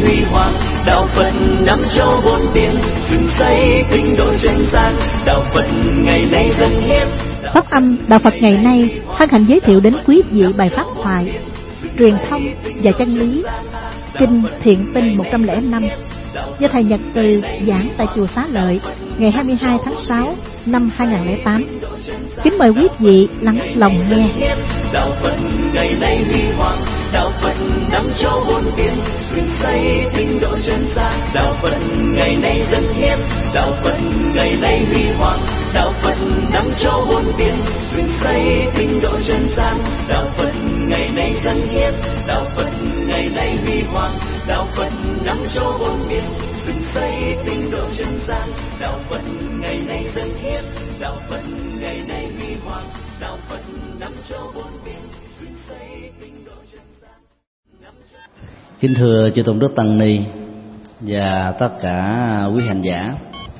huy hoàng. Đạo Phật năm châu bốn biển, dựng xây tinh độ chân gian. Đạo Phật ngày nay dân hiến. Pháp âm Đạo Phật ngày nay hân hạnh giới thiệu đến quý vị bài pháp thoại Truyền thông và chân lý, kinh Thiện Tinh 105 do thầy Nhật Từ giảng tại chùa Xá Lợi ngày 22 tháng 6 năm 2008. Kính mời quý vị lắng lòng nghe. Đạo Phật ngày nay huy hoàng, đạo Phật năm châu bốn biển, dựng xây tinh độ chân gian. Đạo Phật ngày nay dân hiến, đạo Phật ngày nay huy hoàng, đạo Phật năm châu bốn biển, dựng xây tinh độ chân gian. Đạo Phật ngày nay dân hiến, đạo Phật ngày nay huy hoàng, đạo Phật năm châu bốn biển, dựng xây tinh độ chân gian. Đạo Phật ngày nay dân hiến, đạo Phật ngày nay huy hoàng, đạo Phật năm châu bốn biển, dựng xây tinh độ chân gian. Kính thưa chư tôn đức tăng ni và tất cả quý hành giả,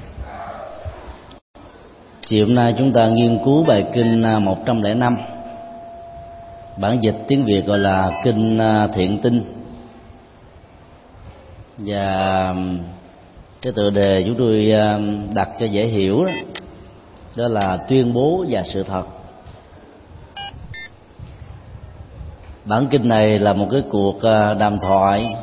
chiều hôm nay chúng ta nghiên cứu bài kinh 105, bản dịch tiếng Việt gọi là kinh Thiện Tinh, và cái tựa đề chúng tôi đặt cho dễ hiểu đó là tuyên bố và sự thật. Bản kinh này là một cái cuộc đàm thoại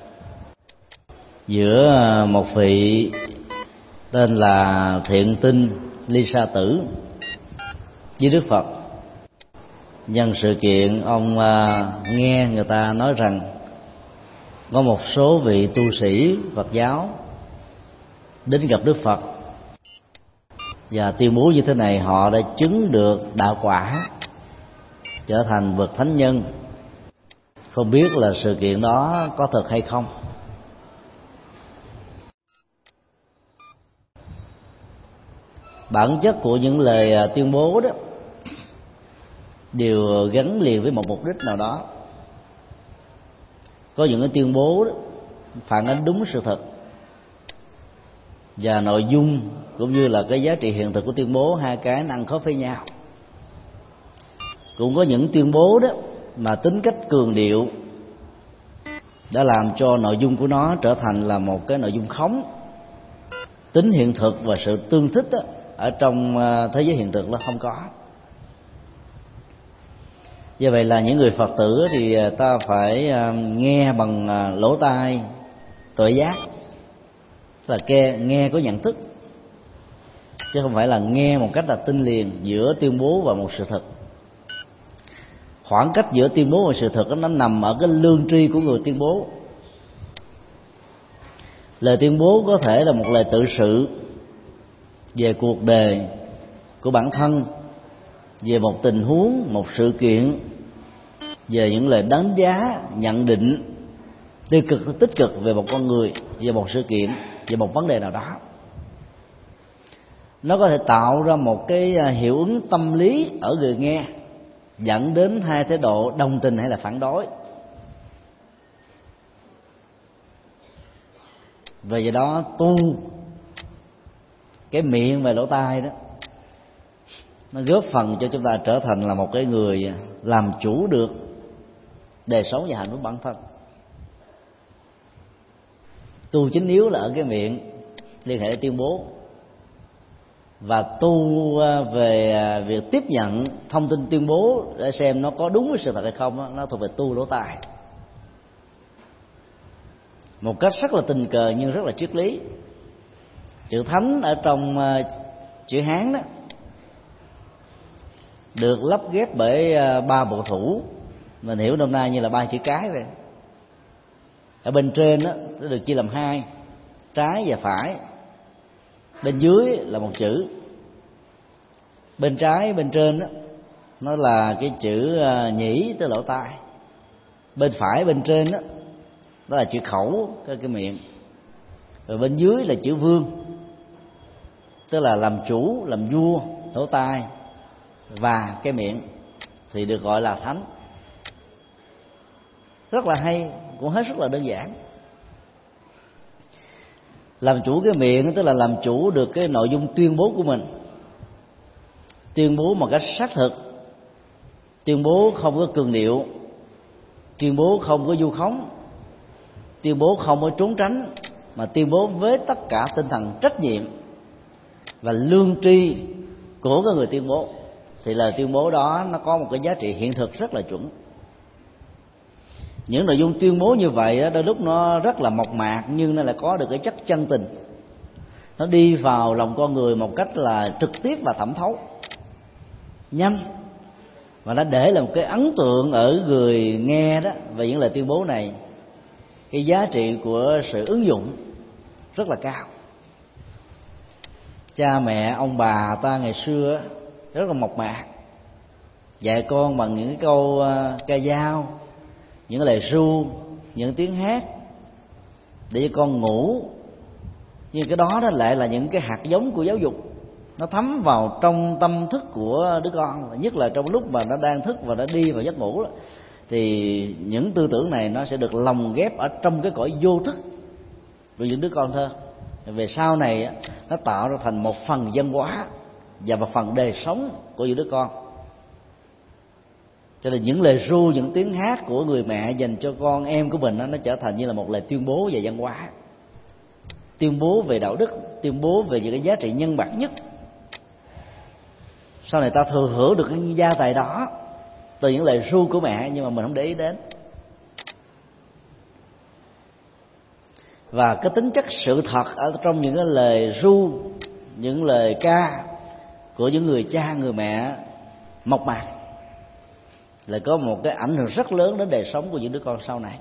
giữa một vị tên là Thiện Tinh Ly Sa Tử với Đức Phật, nhân sự kiện ông nghe người ta nói rằng có một số vị tu sĩ Phật giáo đến gặp Đức Phật và tuyên bố như thế này: họ đã chứng được đạo quả, trở thành bậc thánh nhân. Không biết là sự kiện đó có thật hay không. Bản chất của những lời tuyên bố đó đều gắn liền với một mục đích nào đó. Có những cái tuyên bố đó phản ánh đúng sự thật, và nội dung cũng như là cái giá trị hiện thực của tuyên bố, hai cái nó ăn khớp với nhau. Cũng có những tuyên bố đó mà tính cách cường điệu đã làm cho nội dung của nó trở thành là một cái nội dung khống. Tính hiện thực và sự tương thích đó, ở trong thế giới hiện thực nó không có. Do vậy là những người Phật tử thì ta phải nghe bằng lỗ tai tuệ giác, là nghe có nhận thức, chứ không phải là nghe một cách là tinh liền giữa tuyên bố và một sự thật. Khoảng cách giữa tuyên bố và sự thật nó nằm ở cái lương tri của người tuyên bố. Lời tuyên bố có thể là một lời tự sự về cuộc đời của bản thân, về một tình huống, một sự kiện, về những lời đánh giá, nhận định tiêu cực tích cực về một con người, về một sự kiện, về một vấn đề nào đó. Nó có thể tạo ra một cái hiệu ứng tâm lý ở người nghe, dẫn đến hai thái độ đồng tình hay là phản đối. Về do đó tu cái miệng và lỗ tai đó, nó góp phần cho chúng ta trở thành là một cái người làm chủ được đời sống và hạnh phúc bản thân. Tu chính yếu là ở cái miệng liên hệ đến tuyên bố, và tu về việc tiếp nhận thông tin tuyên bố để xem nó có đúng với sự thật hay không, nó thuộc về tu lỗ tai. Một cách rất là tình cờ nhưng rất là triết lý. Chữ thánh ở trong chữ Hán đó được lắp ghép bởi ba bộ thủ, mình hiểu nôm na như là ba chữ cái vậy. Ở bên trên đó nó được chia làm hai, trái và phải. Bên dưới là một chữ. Bên trái bên trên đó nó là cái chữ nhĩ, tức là lỗ tai. Bên phải bên trên đó là chữ khẩu, cái miệng. Rồi bên dưới là chữ vương, tức là làm chủ, làm vua, lỗ tai và cái miệng, thì được gọi là thánh. Rất là hay, cũng hết sức là đơn giản. Làm chủ cái miệng tức là làm chủ được cái nội dung tuyên bố của mình, tuyên bố một cách xác thực, tuyên bố không có cường điệu, tuyên bố không có vu khống, tuyên bố không có trốn tránh, mà tuyên bố với tất cả tinh thần trách nhiệm và lương tri của cái người tuyên bố, thì lời tuyên bố đó nó có một cái giá trị hiện thực rất là chuẩn. Những nội dung tuyên bố như vậy đó, đôi lúc nó rất là mộc mạc nhưng nó lại có được cái chất chân tình, nó đi vào lòng con người một cách là trực tiếp và thẩm thấu, nhanh, và nó để lại một cái ấn tượng ở người nghe đó về những lời tuyên bố này. Cái giá trị của sự ứng dụng rất là cao. Cha mẹ ông bà ta ngày xưa rất là mộc mạc, dạy con bằng những cái câu ca dao, những lời ru, những tiếng hát để cho con ngủ. Nhưng cái đó lại là những cái hạt giống của giáo dục, nó thấm vào trong tâm thức của đứa con, nhất là trong lúc mà nó đang thức và nó đi vào giấc ngủ đó, thì những tư tưởng này nó sẽ được lồng ghép ở trong cái cõi vô thức của những đứa con thơ. Về sau này nó tạo ra thành một phần văn hóa và một phần đời sống của những đứa con. Cho nên những lời ru, những tiếng hát của người mẹ dành cho con em của mình nó trở thành như là một lời tuyên bố về văn hóa, tuyên bố về đạo đức, tuyên bố về những cái giá trị nhân bản nhất. Sau này ta thừa hưởng được cái gia tài đó từ những lời ru của mẹ, nhưng mà mình không để ý đến. Và cái tính chất sự thật ở trong những cái lời ru, những lời ca của những người cha, người mẹ mộc mạc là có một cái ảnh hưởng rất lớn đến đời sống của những đứa con sau này.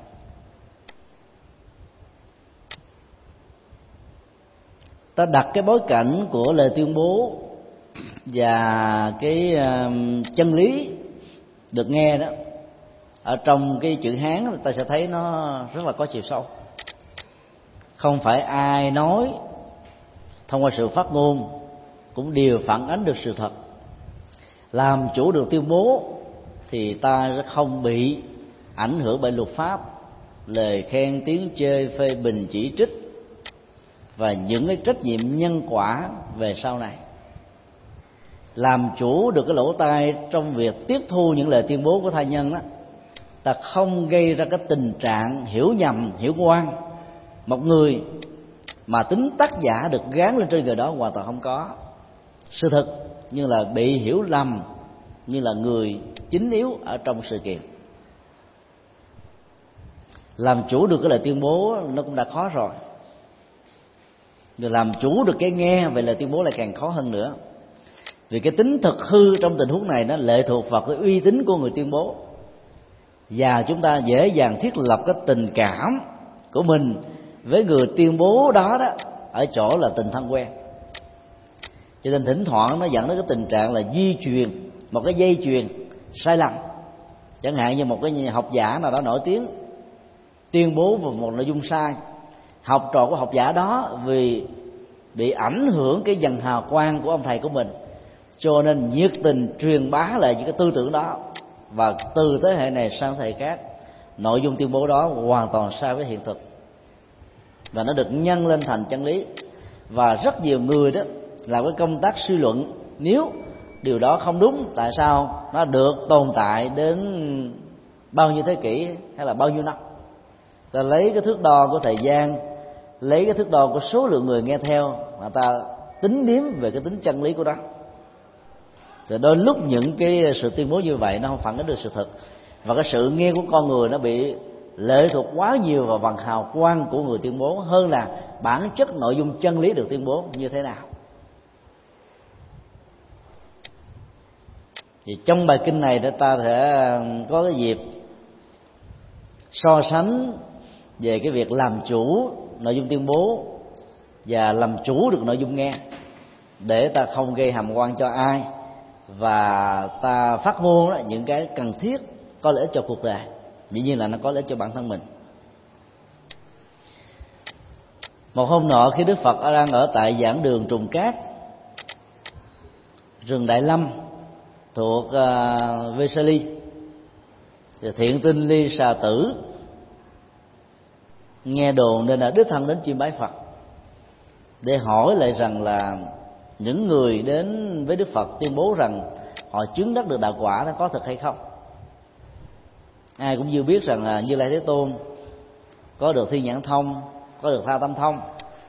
Ta đặt cái bối cảnh của lời tuyên bố và cái chân lý được nghe đó ở trong cái chữ Hán, ta sẽ thấy nó rất là có chiều sâu. Không phải ai nói thông qua sự phát ngôn cũng đều phản ánh được sự thật. Làm chủ được tuyên bố thì ta sẽ không bị ảnh hưởng bởi luật pháp, lời khen tiếng chê, phê bình, chỉ trích và những cái trách nhiệm nhân quả về sau này. Làm chủ được cái lỗ tai trong việc tiếp thu những lời tuyên bố của tha nhân đó, ta không gây ra cái tình trạng hiểu nhầm, hiểu ngoan một người mà tính tác giả được gán lên trên người đó hoàn toàn không có sự thật, nhưng là bị hiểu lầm như là người chính yếu ở trong sự kiện. Làm chủ được cái lời tuyên bố nó cũng đã khó rồi, rồi làm chủ được cái nghe về lời tuyên bố lại càng khó hơn nữa. Vì cái tính thực hư trong tình huống này nó lệ thuộc vào cái uy tín của người tuyên bố, và chúng ta dễ dàng thiết lập cái tình cảm của mình với người tuyên bố đó ở chỗ là tình thân quen. Cho nên thỉnh thoảng nó dẫn đến cái tình trạng là di truyền một cái dây chuyền sai lầm. Chẳng hạn như một cái học giả nào đó nổi tiếng tuyên bố về một nội dung sai, học trò của học giả đó vì bị ảnh hưởng cái dần hào quang của ông thầy của mình, cho nên nhiệt tình truyền bá lại những cái tư tưởng đó, và từ thế hệ này sang thế hệ khác, nội dung tuyên bố đó hoàn toàn sai với hiện thực và nó được nhân lên thành chân lý. Và rất nhiều người đó làm cái công tác suy luận, nếu điều đó không đúng, tại sao nó được tồn tại đến bao nhiêu thế kỷ hay là bao nhiêu năm. Ta lấy cái thước đo của thời gian, lấy cái thước đo của số lượng người nghe theo mà ta tính điếm về cái tính chân lý của đó. Thì đôi lúc những cái sự tuyên bố như vậy nó không phản ánh được sự thật, và cái sự nghe của con người nó bị lệ thuộc quá nhiều vào vầng hào quang của người tuyên bố hơn là bản chất nội dung chân lý được tuyên bố như thế nào. Thì trong bài kinh này ta sẽ có cái dịp so sánh về cái việc làm chủ nội dung tuyên bố và làm chủ được nội dung nghe, để ta không gây hàm oan cho ai, và ta phát ngôn những cái cần thiết có lợi ích cho cuộc đời, dĩ nhiên là nó có lợi ích cho bản thân mình. Một hôm nọ, khi Đức Phật đang ở tại giảng đường Trùng Cát, rừng Đại Lâm thuộc Vesali, thì Thiện Tinh Ly Xà Tử nghe đồn nên đã đích thân đến chiêm bái Phật để hỏi lại rằng là những người đến với Đức Phật tuyên bố rằng họ chứng đắc được đạo quả nó có thật hay không. Ai cũng chưa biết rằng là Như Lai Thế Tôn có được thiên nhãn thông, có được tha tâm thông.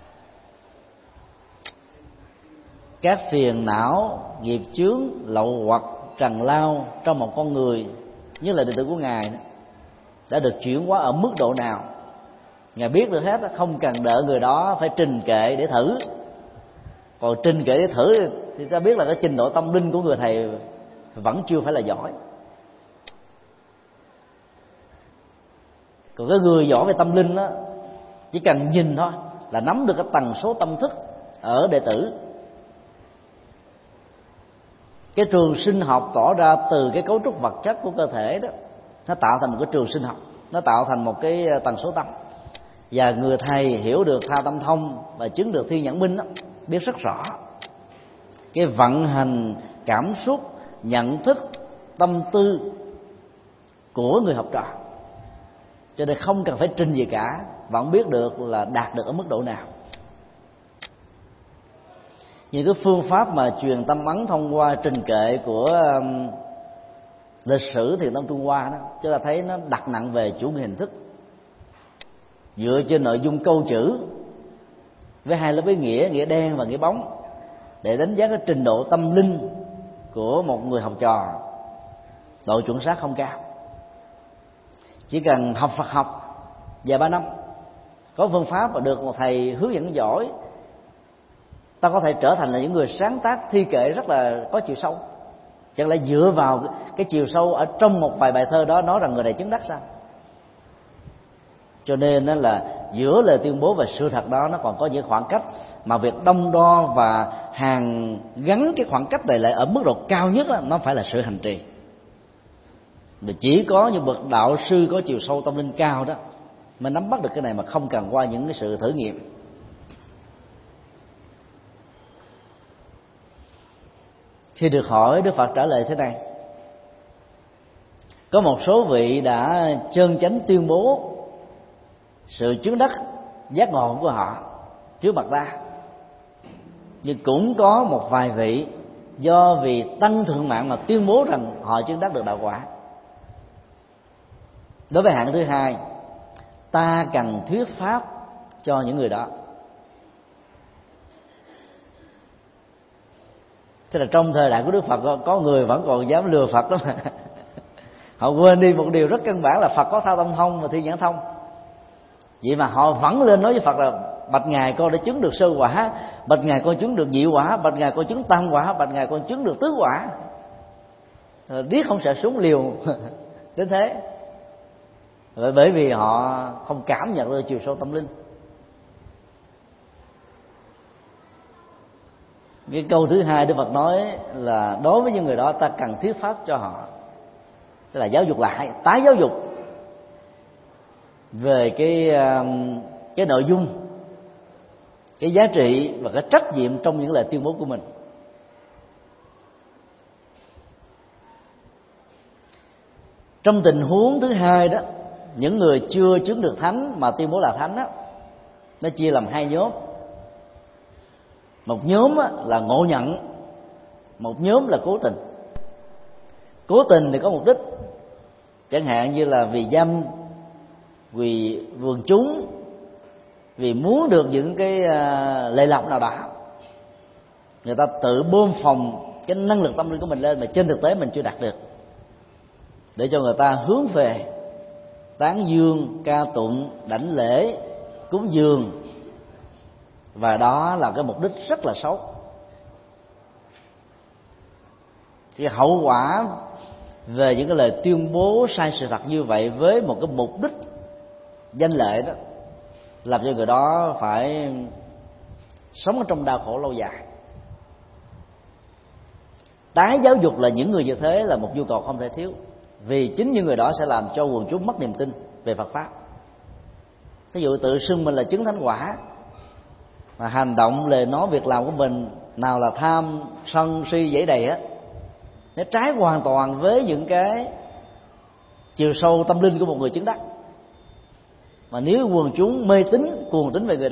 Các phiền não, nghiệp chướng, lậu hoặc, trần lao trong một con người, nhất là đệ tử của Ngài đã được chuyển hóa ở mức độ nào, Ngài biết được hết, không cần đợi người đó phải trình kệ để thử. Còn trình kệ để thử thì ta biết là cái trình độ tâm linh của người thầy vẫn chưa phải là giỏi. Còn cái người giỏi về tâm linh đó, chỉ cần nhìn thôi là nắm được cái tần số tâm thức ở đệ tử. Cái trường sinh học tỏ ra từ cái cấu trúc vật chất của cơ thể đó, nó tạo thành một cái trường sinh học, nó tạo thành một cái tần số tâm. Và người thầy hiểu được tha tâm thông và chứng được thiên nhãn minh đó, biết rất rõ cái vận hành cảm xúc, nhận thức, tâm tư của người học trò, cho nên không cần phải trình gì cả, vẫn biết được là đạt được ở mức độ nào. Những cái phương pháp mà truyền tâm ấn thông qua trình kệ của lịch sử Thiền tông Trung Hoa đó, chúng ta thấy nó đặt nặng về chủ nghĩa hình thức, dựa trên nội dung câu chữ với hai lớp ý nghĩa đen và nghĩa bóng, để đánh giá cái trình độ tâm linh của một người học trò. Độ chuẩn xác không cao, chỉ cần học Phật học vài ba năm, có phương pháp và được một thầy hướng dẫn giỏi, ta có thể trở thành là những người sáng tác thi kệ rất là có chiều sâu. Chẳng lẽ dựa vào cái chiều sâu ở trong một vài bài thơ đó nói rằng người này chứng đắc sao? Cho nên đó là giữa lời tuyên bố và sự thật đó nó còn có những khoảng cách, mà việc đong đo và hàn gắn cái khoảng cách này lại ở mức độ cao nhất đó, nó phải là sự hành trì. Vì chỉ có những bậc đạo sư có chiều sâu tâm linh cao đó mới nắm bắt được cái này, mà không cần qua những cái sự thử nghiệm. Khi được hỏi, Đức Phật trả lời thế này: có một số vị đã chân chánh tuyên bố sự chứng đắc giác ngộ của họ trước mặt ta, nhưng cũng có một vài vị do vì tăng thượng mạng mà tuyên bố rằng họ chứng đắc được đạo quả. Đối với hạng thứ hai, ta cần thuyết pháp cho những người đó. Thế là trong thời đại của Đức Phật có người vẫn còn dám lừa Phật đó mà. Họ quên đi một điều rất căn bản là Phật có tha tâm thông và thiên nhãn thông. Vậy mà họ vẫn lên nói với Phật là: bạch ngài, con đã chứng được sơ quả, bạch ngài con chứng được nhị quả, bạch ngài con chứng tam quả, bạch ngài con chứng được tứ quả. Điếc không sợ súng liều đến thế. Bởi vì họ không cảm nhận được chiều sâu tâm linh. Cái câu thứ hai Đức Phật nói là đối với những người đó ta cần thuyết pháp cho họ, tức là giáo dục lại, tái giáo dục về cái nội dung, cái giá trị và cái trách nhiệm trong những lời tuyên bố của mình. Trong tình huống thứ hai đó, những người chưa chứng được thánh mà tuyên bố là thánh đó, nó chia làm hai nhóm. Một nhóm là ngộ nhận, một nhóm là cố tình. Cố tình thì có mục đích, chẳng hạn như là vì danh, vì vườn chúng, vì muốn được những cái lệ lộc nào đó, người ta tự bơm phồng cái năng lực tâm linh của mình lên mà trên thực tế mình chưa đạt được, để cho người ta hướng về tán dương, ca tụng, đảnh lễ, cúng dường. Và đó là cái mục đích rất là xấu. Cái hậu quả về những cái lời tuyên bố sai sự thật như vậy với một cái mục đích danh lợi đó, làm cho người đó phải sống ở trong đau khổ lâu dài. Tái giáo dục là những người như thế là một nhu cầu không thể thiếu, vì chính những người đó sẽ làm cho quần chúng mất niềm tin về Phật pháp. Ví dụ tự xưng mình là chứng thánh quả, mà hành động, lời nói, việc làm của mình nào là tham, sân, si dẫy đầy á, nó trái hoàn toàn với những cái chiều sâu tâm linh của một người chứng đắc. Mà nếu quần chúng mê tín, cuồng tín về người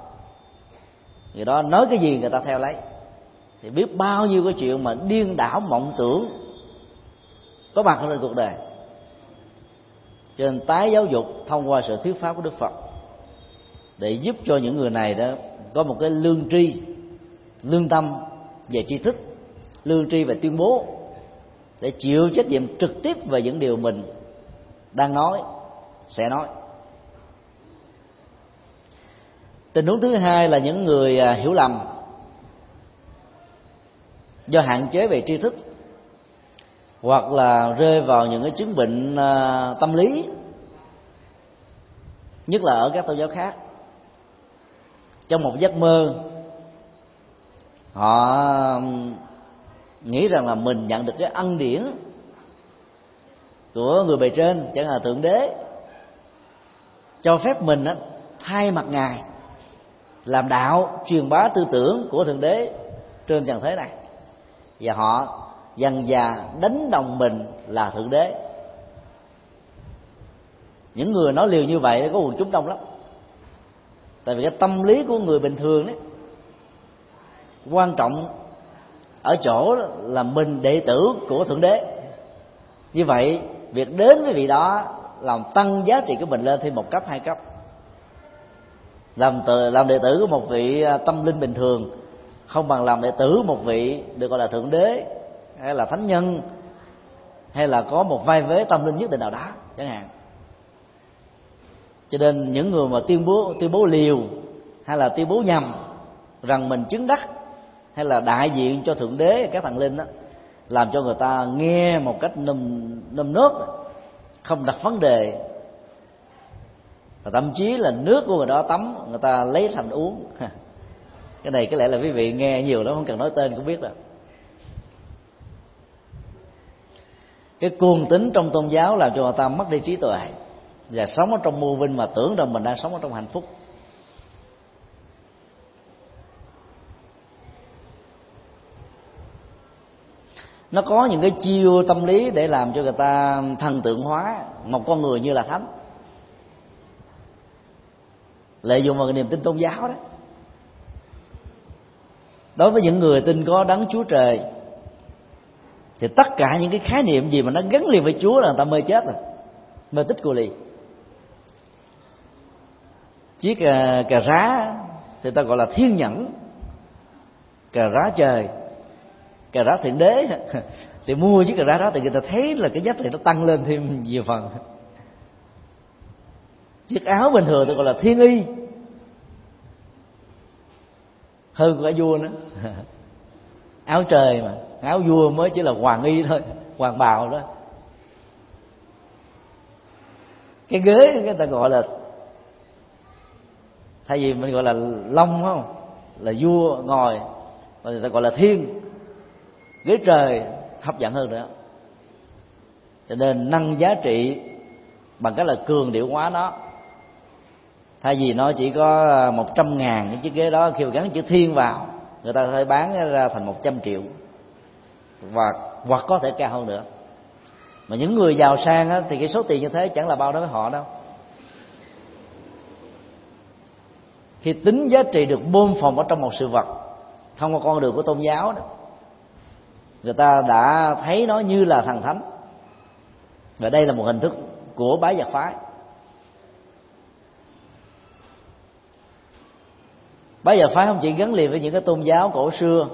đó nói cái gì người ta theo lấy, thì biết bao nhiêu cái chuyện mà điên đảo mộng tưởng có mặt trên cuộc đời. Cho Cho nên tái giáo dục thông qua sự thuyết pháp của Đức Phật để giúp cho những người này đó có một cái lương tri, lương tâm về tri thức, lương tri về tuyên bố, để chịu trách nhiệm trực tiếp về những điều mình đang nói, sẽ nói. Tình huống thứ hai là những người hiểu lầm do hạn chế về tri thức, hoặc là rơi vào những cái chứng bệnh tâm lý, nhất là ở các tôn giáo khác. Trong một giấc mơ, họ nghĩ rằng là mình nhận được cái ân điển của người bề trên, chẳng hạn Thượng Đế, cho phép mình thay mặt Ngài làm đạo truyền bá tư tưởng của Thượng Đế trên trần thế này, và họ dần dà đánh đồng mình là Thượng Đế. Những người nói liều như vậy có quần chúng đông lắm, tại vì cái tâm lý của người bình thường đấy quan trọng ở chỗ là mình đệ tử của Thượng Đế. Như vậy việc đến với vị đó làm tăng giá trị của mình lên thêm một cấp, hai cấp. Làm đệ tử của một vị tâm linh bình thường không bằng làm đệ tử một vị được gọi là Thượng Đế, hay là thánh nhân, hay là có một vai vế tâm linh nhất định nào đó chẳng hạn. Cho nên những người mà tuyên bố liều hay là tuyên bố nhầm rằng mình chứng đắc hay là đại diện cho Thượng Đế, các thần linh đó, làm cho người ta nghe một cách nơm nớp, không đặt vấn đề, và thậm chí là nước của người đó tắm người ta lấy thành uống. Cái này có lẽ là quý vị nghe nhiều lắm, không cần nói tên cũng biết rồi. Cái cuồng tín trong tôn giáo làm cho người ta mất đi trí tuệ và sống ở trong mưu vinh mà tưởng rằng mình đang sống ở trong hạnh phúc. Nó có những cái chiêu tâm lý để làm cho người ta thần tượng hóa một con người như là thánh, lợi dụng vào cái niềm tin tôn giáo đó. Đối với những người tin có đấng Chúa Trời thì tất cả những cái khái niệm gì mà nó gắn liền với Chúa là người ta mê chết rồi, mê tích cô lì. Chiếc cà rá thì ta gọi là thiên nhẫn, cà rá trời, cà rá thượng đế. Thì mua chiếc cà rá đó thì người ta thấy là cái giá trị nó tăng lên thêm nhiều phần. Chiếc áo bình thường tôi gọi là thiên y, hơn cả vua nữa. Áo trời mà, áo vua mới chỉ là hoàng y thôi, hoàng bào đó. Cái ghế người ta gọi là, thay vì mình gọi là long không, là vua ngồi, mà người ta gọi là thiên, ghế trời hấp dẫn hơn nữa. Cho nên nâng giá trị bằng cách là cường điệu hóa nó. Thay vì nó chỉ có 100.000 cái chiếc ghế đó, khi mà gắn chữ thiên vào, người ta có thể bán ra thành 100 triệu, và hoặc có thể cao hơn nữa. Mà những người giàu sang á, thì cái số tiền như thế chẳng là bao đối với họ đâu. Khi tính giá trị được bơm phồng ở trong một sự vật thông qua con đường của tôn giáo đó, người ta đã thấy nó như là thần thánh, và đây là một hình thức của bái giặc phái. Bái giặc phái không chỉ gắn liền với những cái tôn giáo cổ xưa,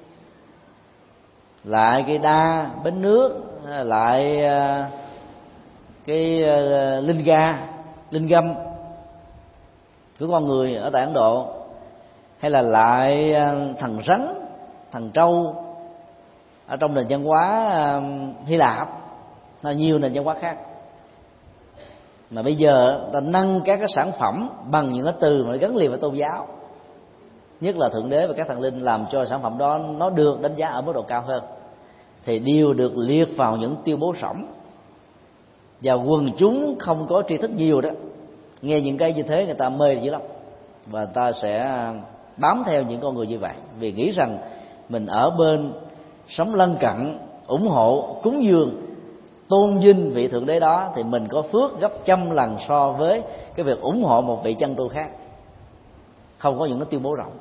lại cây đa, bến nước, lại cái linh ga, linh găm của con người ở tại Ấn Độ, hay là lại thần rắn, thần trâu ở trong nền văn hóa Hy Lạp, là nhiều nền văn hóa khác. Mà bây giờ ta nâng các cái sản phẩm bằng những cái từ mà gắn liền với tôn giáo, nhất là Thượng Đế và các thần linh, làm cho sản phẩm đó nó được đánh giá ở mức độ cao hơn, thì đều được liệt vào những tuyên bố sõng. Và quần chúng không có tri thức nhiều đó, nghe những cái như thế người ta mê dữ lắm, và người ta sẽ bám theo những con người như vậy, vì nghĩ rằng mình ở bên sống lân cận, ủng hộ, cúng dường, tôn vinh vị Thượng Đế đó, thì mình có phước gấp trăm lần so với cái việc ủng hộ một vị chân tu khác không có những cái tuyên bố rộng.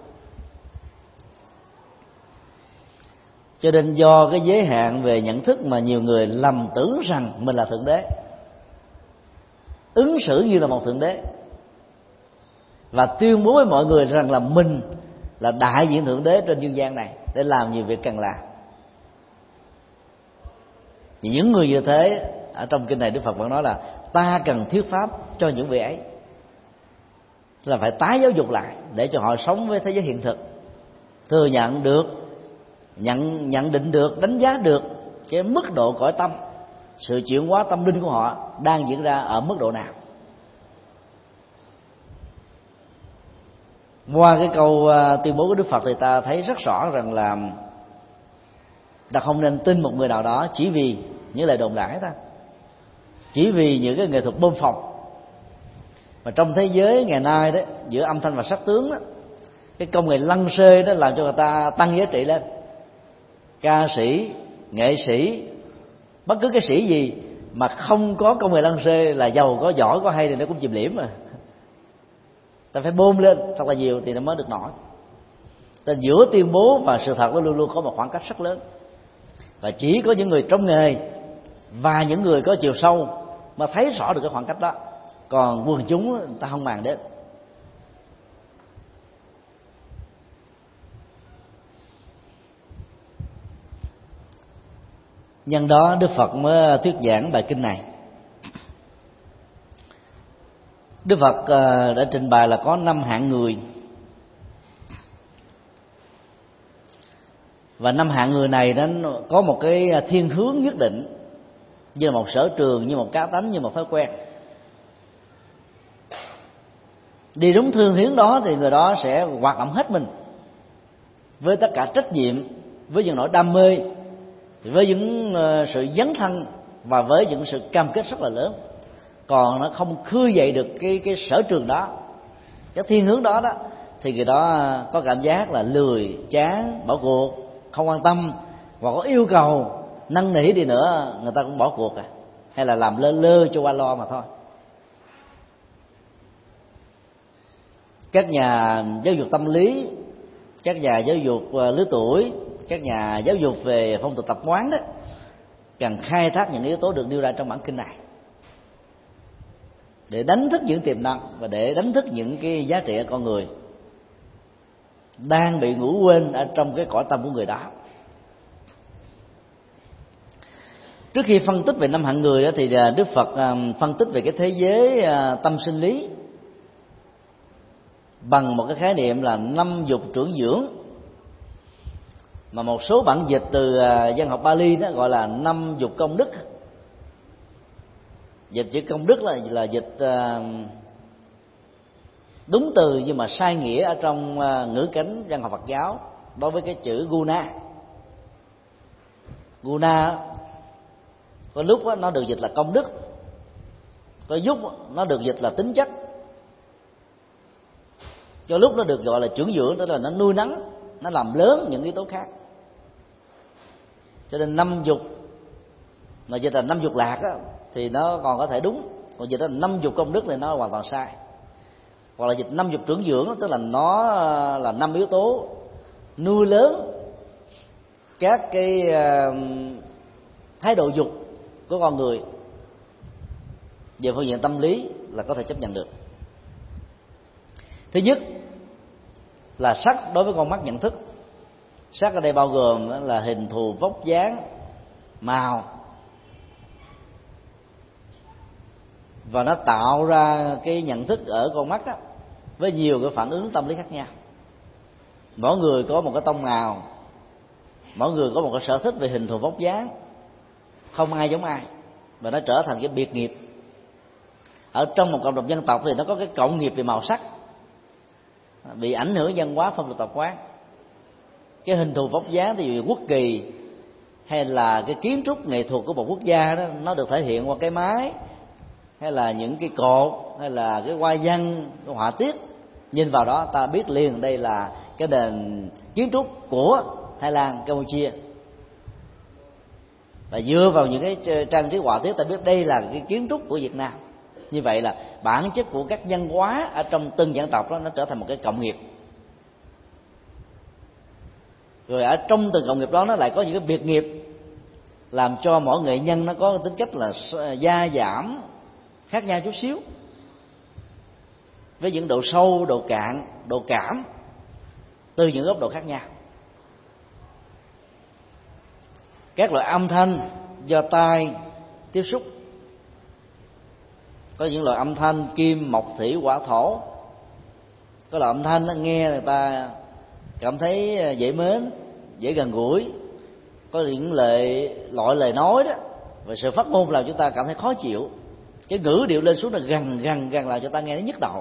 Cho nên do cái giới hạn về nhận thức mà nhiều người lầm tưởng rằng mình là Thượng Đế. ứng xử như là một thượng đế, và tuyên bố với mọi người rằng là mình là đại diện thượng đế trên dương gian này để làm nhiều việc cần làm. Thì những người như thế, ở trong kinh này Đức Phật vẫn nói là ta cần thuyết pháp cho những vị ấy, là phải tái giáo dục lại để cho họ sống với thế giới hiện thực, thừa nhận được, nhận định được, đánh giá được cái mức độ cõi tâm, sự chuyển hóa tâm linh của họ đang diễn ra ở mức độ nào. Qua cái câu tuyên bố của Đức Phật thì ta thấy rất rõ rằng là ta không nên tin một người nào đó chỉ vì những lời đồn đãi ta, chỉ vì những cái nghệ thuật bơm phồng. Mà trong thế giới ngày nay đó, giữa âm thanh và sắc tướng đó, cái công nghệ lăng xê đó làm cho người ta tăng giá trị lên. Ca sĩ, nghệ sĩ, bất cứ cái sĩ gì mà không có công nghệ lăng xê là giàu có giỏi có hay thì nó cũng chìm liễm mà. Ta phải bơm lên thật là nhiều thì nó mới được nổi. Nên giữa tuyên bố và sự thật nó luôn luôn có một khoảng cách rất lớn, và chỉ có những người trong nghề và những người có chiều sâu mà thấy rõ được cái khoảng cách đó, còn quần chúng ta không màng đến. Nhân đó Đức Phật mới thuyết giảng bài kinh này. Đức Phật đã trình bày là có 5 hạng người, và 5 hạng người này nó có một cái thiên hướng nhất định, như là một sở trường, như một cá tánh, như một thói quen. Đi đúng thiên hướng đó thì người đó sẽ hoạt động hết mình với tất cả trách nhiệm, với những nỗi đam mê, với những sự dấn thân và với những sự cam kết rất là lớn. Còn nó không khơi dậy được cái sở trường đó, cái thiên hướng đó đó, thì người đó có cảm giác là lười, chán, bỏ cuộc, không quan tâm, và có yêu cầu năn nỉ đi nữa người ta cũng bỏ cuộc hay là làm lơ lơ cho qua lo mà thôi. Các nhà giáo dục tâm lý, các nhà giáo dục lứa tuổi, các nhà giáo dục về phong tục tập quán đó cần khai thác những yếu tố được nêu ra trong bản kinh này để đánh thức những tiềm năng và để đánh thức những cái giá trị ở con người đang bị ngủ quên ở trong cái cõi tâm của người đó. Trước khi phân tích về 5 hạng người đó thì Đức Phật phân tích về cái thế giới tâm sinh lý bằng một cái khái niệm là 5 dục trưởng dưỡng, mà một số bản dịch từ văn học Pali đó gọi là 5 dục công đức. Dịch chữ công đức là dịch đúng từ nhưng mà sai nghĩa ở trong ngữ cảnh văn học Phật giáo đối với cái chữ guna. Guna có lúc nó được dịch là công đức, có lúc nó được dịch là tính chất, có lúc nó được gọi là trưởng dưỡng, tức là nó nuôi nấng, nó làm lớn những yếu tố khác. Cho nên 5 dục mà dịch là 5 dục lạc á, thì nó còn có thể đúng, còn dịch là 5 dục công đức thì nó hoàn toàn sai. Hoặc là dịch 5 dục trưởng dưỡng, tức là nó là 5 yếu tố nuôi lớn các cái thái độ dục của con người về phương diện tâm lý là có thể chấp nhận được. Thứ nhất là sắc đối với con mắt nhận thức. Sắc ở đây bao gồm là hình thù, vóc dáng, màu, và nó tạo ra cái nhận thức ở con mắt đó, với nhiều cái phản ứng tâm lý khác nhau. Mỗi người có một cái tông màu, mỗi người có một cái sở thích về hình thù vóc dáng, không ai giống ai, và nó trở thành cái biệt nghiệp. Ở trong một cộng đồng dân tộc thì nó có cái cộng nghiệp về màu sắc, bị ảnh hưởng văn hóa phong tục tập quán. Cái hình thù vóc dáng thì quốc kỳ hay là cái kiến trúc nghệ thuật của một quốc gia đó, nó được thể hiện qua cái mái hay là những cái cột hay là cái hoa văn, cái họa tiết. Nhìn vào đó ta biết liền đây là cái nền kiến trúc của Thái Lan, Campuchia. Và dựa vào những cái trang trí họa tiết ta biết đây là cái kiến trúc của Việt Nam. Như vậy là bản chất của các văn hóa ở trong từng dân tộc đó nó trở thành một cái cộng nghiệp. Rồi ở trong từng cộng nghiệp đó nó lại có những cái biệt nghiệp làm cho mỗi nghệ nhân nó có tính cách là gia giảm, khác nhau chút xíu, với những độ sâu, độ cạn, độ cảm từ những góc độ khác nhau. Các loại âm thanh do tai tiếp xúc, có những loại âm thanh kim, mộc, thủy, hỏa, thổ. Có loại âm thanh nó nghe người ta cảm thấy dễ mến, dễ gần gũi. Có những loại lời nói đó và sự phát ngôn làm chúng ta cảm thấy khó chịu. Cái ngữ điệu lên xuống là gần làm cho ta nghe nó nhức đầu.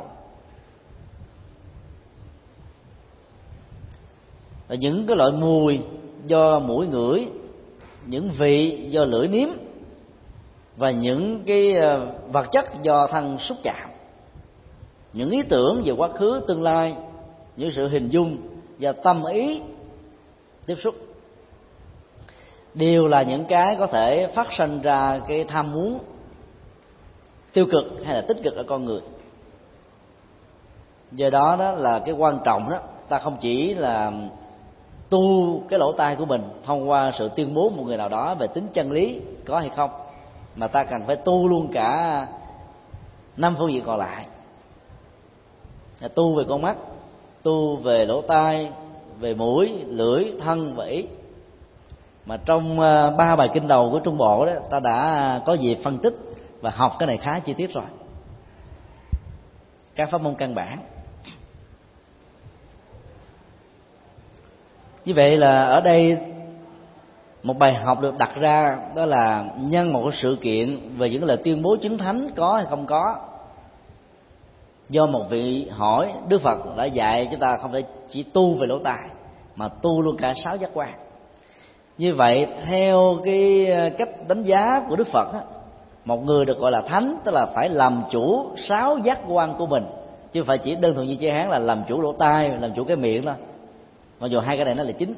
Và những cái loại mùi do mũi ngửi, những vị do lưỡi nếm, và những cái vật chất do thân xúc chạm, những ý tưởng về quá khứ, tương lai, những sự hình dung do tâm ý tiếp xúc, đều là những cái có thể phát sinh ra cái tham muốn tiêu cực hay là tích cực ở con người. Do đó đó là cái quan trọng đó, ta không chỉ là tu cái lỗ tai của mình thông qua sự tuyên bố một người nào đó về tính chân lý có hay không, mà ta cần phải tu luôn cả 5 phương diện còn lại. Tu về con mắt, tu về lỗ tai, về mũi, lưỡi, thân và ý. Mà trong 3 bài kinh đầu của Trung Bộ đó, ta đã có dịp phân tích và học cái này khá chi tiết rồi, các pháp môn căn bản. Như vậy là ở đây một bài học được đặt ra, đó là nhân một sự kiện về những lời tuyên bố chứng thánh có hay không có, do một vị hỏi, Đức Phật đã dạy chúng ta không thể chỉ tu về lỗ tai mà tu luôn cả 6 giác quan. Như vậy theo cái cách đánh giá của Đức Phật á, một người được gọi là thánh tức là phải làm chủ 6 giác quan của mình, chứ không phải chỉ đơn thuần như chư Hán là làm chủ lỗ tai, làm chủ cái miệng thôi. Mặc dù hai cái này nó là chính.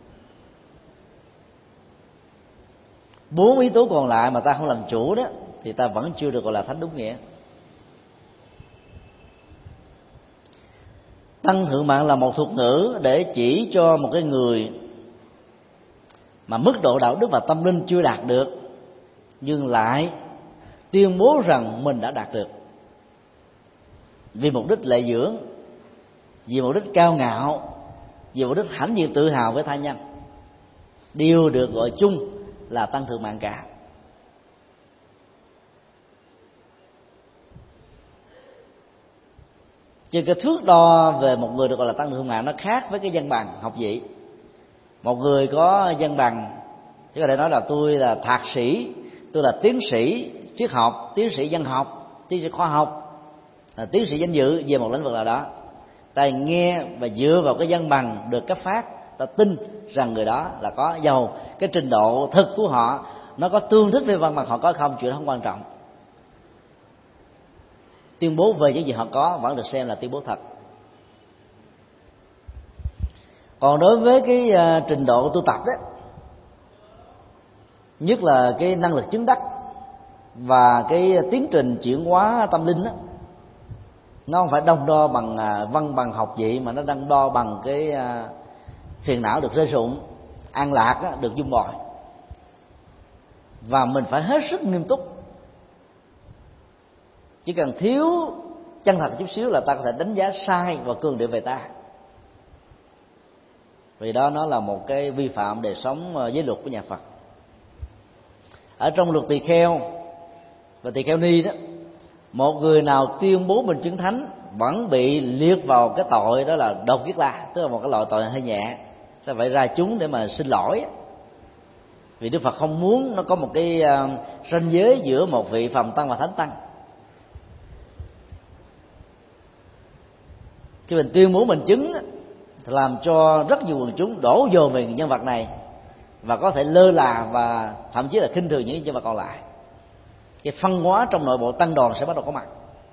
4 yếu tố còn lại mà ta không làm chủ đó thì ta vẫn chưa được gọi là thánh đúng nghĩa. Tăng thượng mạng là một thuật ngữ để chỉ cho một cái người mà mức độ đạo đức và tâm linh chưa đạt được, nhưng lại tuyên bố rằng mình đã đạt được, vì mục đích lệ dưỡng, vì mục đích cao ngạo, vì mục đích hãnh diện tự hào với tha nhân, đều được gọi chung là tăng thượng mạng cả. Chứ cái thước đo về một người được gọi là tăng thượng mạng nó khác với cái văn bằng học vị. Một người có văn bằng thì có thể nói là tôi là thạc sĩ, tôi là tiến sĩ triết học, tiến sĩ văn học, tiến sĩ khoa học, tiến sĩ danh dự về một lĩnh vực nào đó. Ta nghe và dựa vào cái văn bằng được cấp phát, ta tin rằng người đó là có, giàu cái trình độ thực của họ nó có tương thích với văn bằng họ có không, chuyện đó không quan trọng. Tuyên bố về những gì họ có vẫn được xem là tuyên bố thật. Còn đối với cái trình độ tu tập đó, nhất là cái năng lực chứng đắc và cái tiến trình chuyển hóa tâm linh đó, nó không phải đong đo bằng văn bằng học vị, mà nó đong đo bằng cái phiền não được rơi rụng, an lạc đó, được dung bồi. Và mình phải hết sức nghiêm túc. Chỉ cần thiếu chân thật chút xíu là ta có thể đánh giá sai và cường điệu về ta. Vì đó nó là một cái vi phạm đời sống giới luật của nhà Phật. Ở trong luật tỳ kheo và tỳ kheo ni đó, một người nào tuyên bố mình chứng thánh vẫn bị liệt vào cái tội đó là đột kiết la, tức là một cái loại tội hơi nhẹ, ta phải ra chúng để mà xin lỗi. Vì Đức Phật không muốn nó có một cái ranh giới giữa một vị phàm tăng và thánh tăng. Khi mình tuyên bố mình chứng thì làm cho rất nhiều quần chúng đổ dồn về nhân vật này và có thể lơ là và thậm chí là khinh thường những nhân vật còn lại. Cái phân hóa trong nội bộ tăng đoàn sẽ bắt đầu có mặt.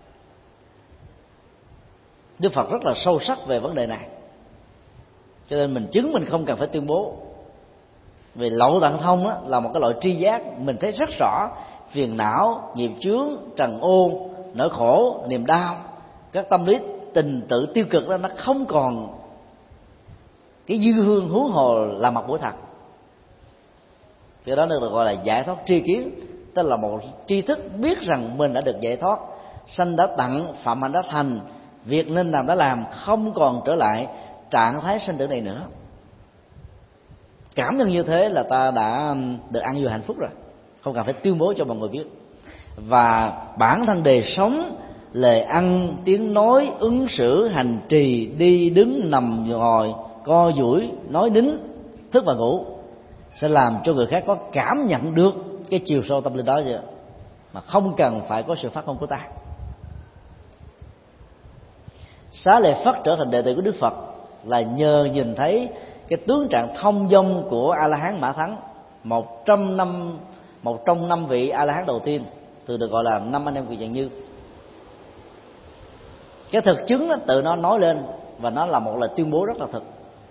Đức Phật rất là sâu sắc về vấn đề này, cho nên mình chứng mình không cần phải tuyên bố. Vì lậu tạng thông là một cái loại tri giác, mình thấy rất rõ phiền não, nghiệp chướng, trần ô, nỗi khổ, niềm đau, các tâm lý tình tự tiêu cực đó, nó không còn cái dư hương huống hồ là mặt mũi thật. Cái đó được gọi là giải thoát tri kiến tức là một tri thức biết rằng mình đã được giải thoát, sanh đã tặng, phạm hạnh đã thành, việc nên làm đã làm, không còn trở lại trạng thái sinh tử này nữa. Cảm nhận như thế là ta đã được an vui hạnh phúc rồi, không cần phải tuyên bố cho mọi người biết. Và bản thân đời sống, lời ăn, tiếng nói, ứng xử, hành trì, đi đứng, nằm ngồi, co duỗi, nói nín, thức và ngủ sẽ làm cho người khác có cảm nhận được cái chiều sâu tâm linh đó chưa, mà không cần phải có sự phát ngôn của ta. Xá Lợi Phất trở thành đệ tử của Đức Phật là nhờ nhìn thấy cái tướng trạng thông dong của A La Hán Mã Thắng, một trong năm vị A La Hán đầu tiên, từ được gọi là 5 anh em Kiều Dạng Như. Cái thực chứng đó, tự nó nói lên và nó là một lời tuyên bố rất là thực.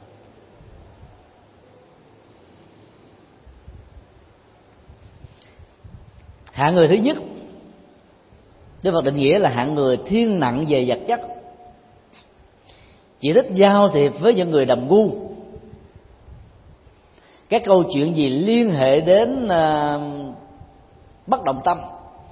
Hạng người thứ nhất, Đức Phật định nghĩa là hạng người thiên nặng về vật chất, chỉ thích giao thiệp với những người đồng gu. Các câu chuyện gì liên hệ đến bất động tâm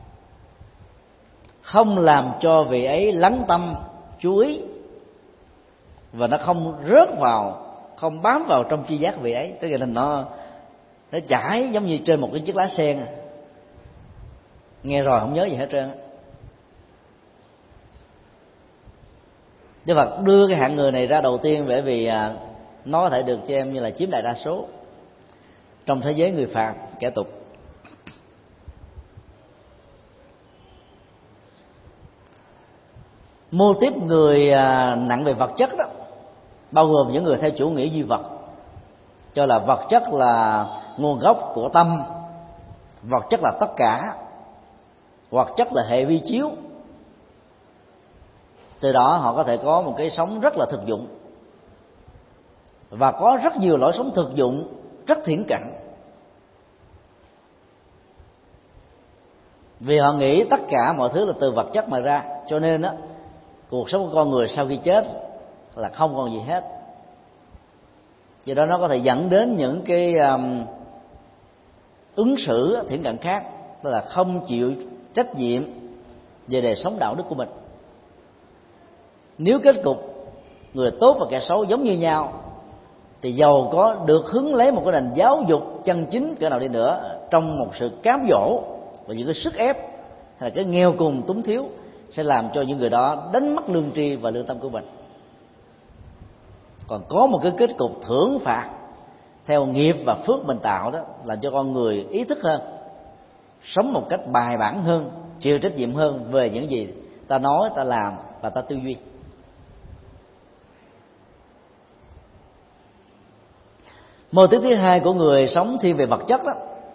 không làm cho vị ấy lắng tâm chú ý, và nó không rớt vào, không bám vào trong tri giác vị ấy. Tức là nó chảy giống như trên một cái chiếc lá sen, nghe rồi không nhớ gì hết trơn. Đức Phật đưa cái hạng người này ra đầu tiên bởi vì nó có thể được xem như là chiếm đại đa số trong thế giới người phàm, kẻ tục. Mô típ người nặng về vật chất đó bao gồm những người theo chủ nghĩa duy vật, cho là vật chất là nguồn gốc của tâm, vật chất là tất cả, vật chất là hệ vi chiếu. Từ đó họ có thể có một cái sống rất là thực dụng, và có rất nhiều lối sống thực dụng rất thiển cận, vì họ nghĩ tất cả mọi thứ là từ vật chất mà ra. Cho nên đó, cuộc sống của con người sau khi chết là không còn gì hết. Do đó nó có thể dẫn đến những cái ứng xử thiển cận khác, tức là không chịu trách nhiệm về đời sống đạo đức của mình. Nếu kết cục người tốt và kẻ xấu giống như nhau, thì dầu có được hứng lấy một cái nền giáo dục chân chính cỡ nào đi nữa, trong một sự cám dỗ và những cái sức ép hay là cái nghèo cùng túng thiếu, sẽ làm cho những người đó đánh mất lương tri và lương tâm của mình. Còn có một cái kết cục thưởng phạt theo nghiệp và phước mình tạo đó, làm cho con người ý thức hơn, sống một cách bài bản hơn, chịu trách nhiệm hơn về những gì ta nói, ta làm và ta tư duy. Mô típ thứ hai của người sống thiên về vật chất đó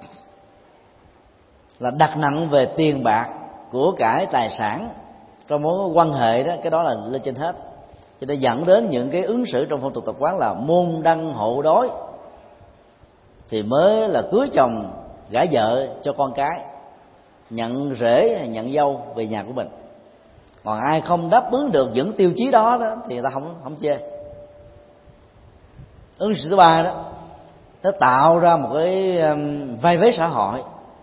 là đặt nặng về tiền bạc, của cải, tài sản trong mối quan hệ đó, cái đó là lên trên hết. Cho nên dẫn đến những cái ứng xử trong phong tục tập quán là môn đăng hộ đối thì mới là cưới chồng gả vợ cho con cái, nhận rể nhận dâu về nhà của mình. Còn ai không đáp ứng được những tiêu chí đó, thì người ta không chê. Ứng xử thứ ba đó, nó tạo ra một cái vai vế xã hội,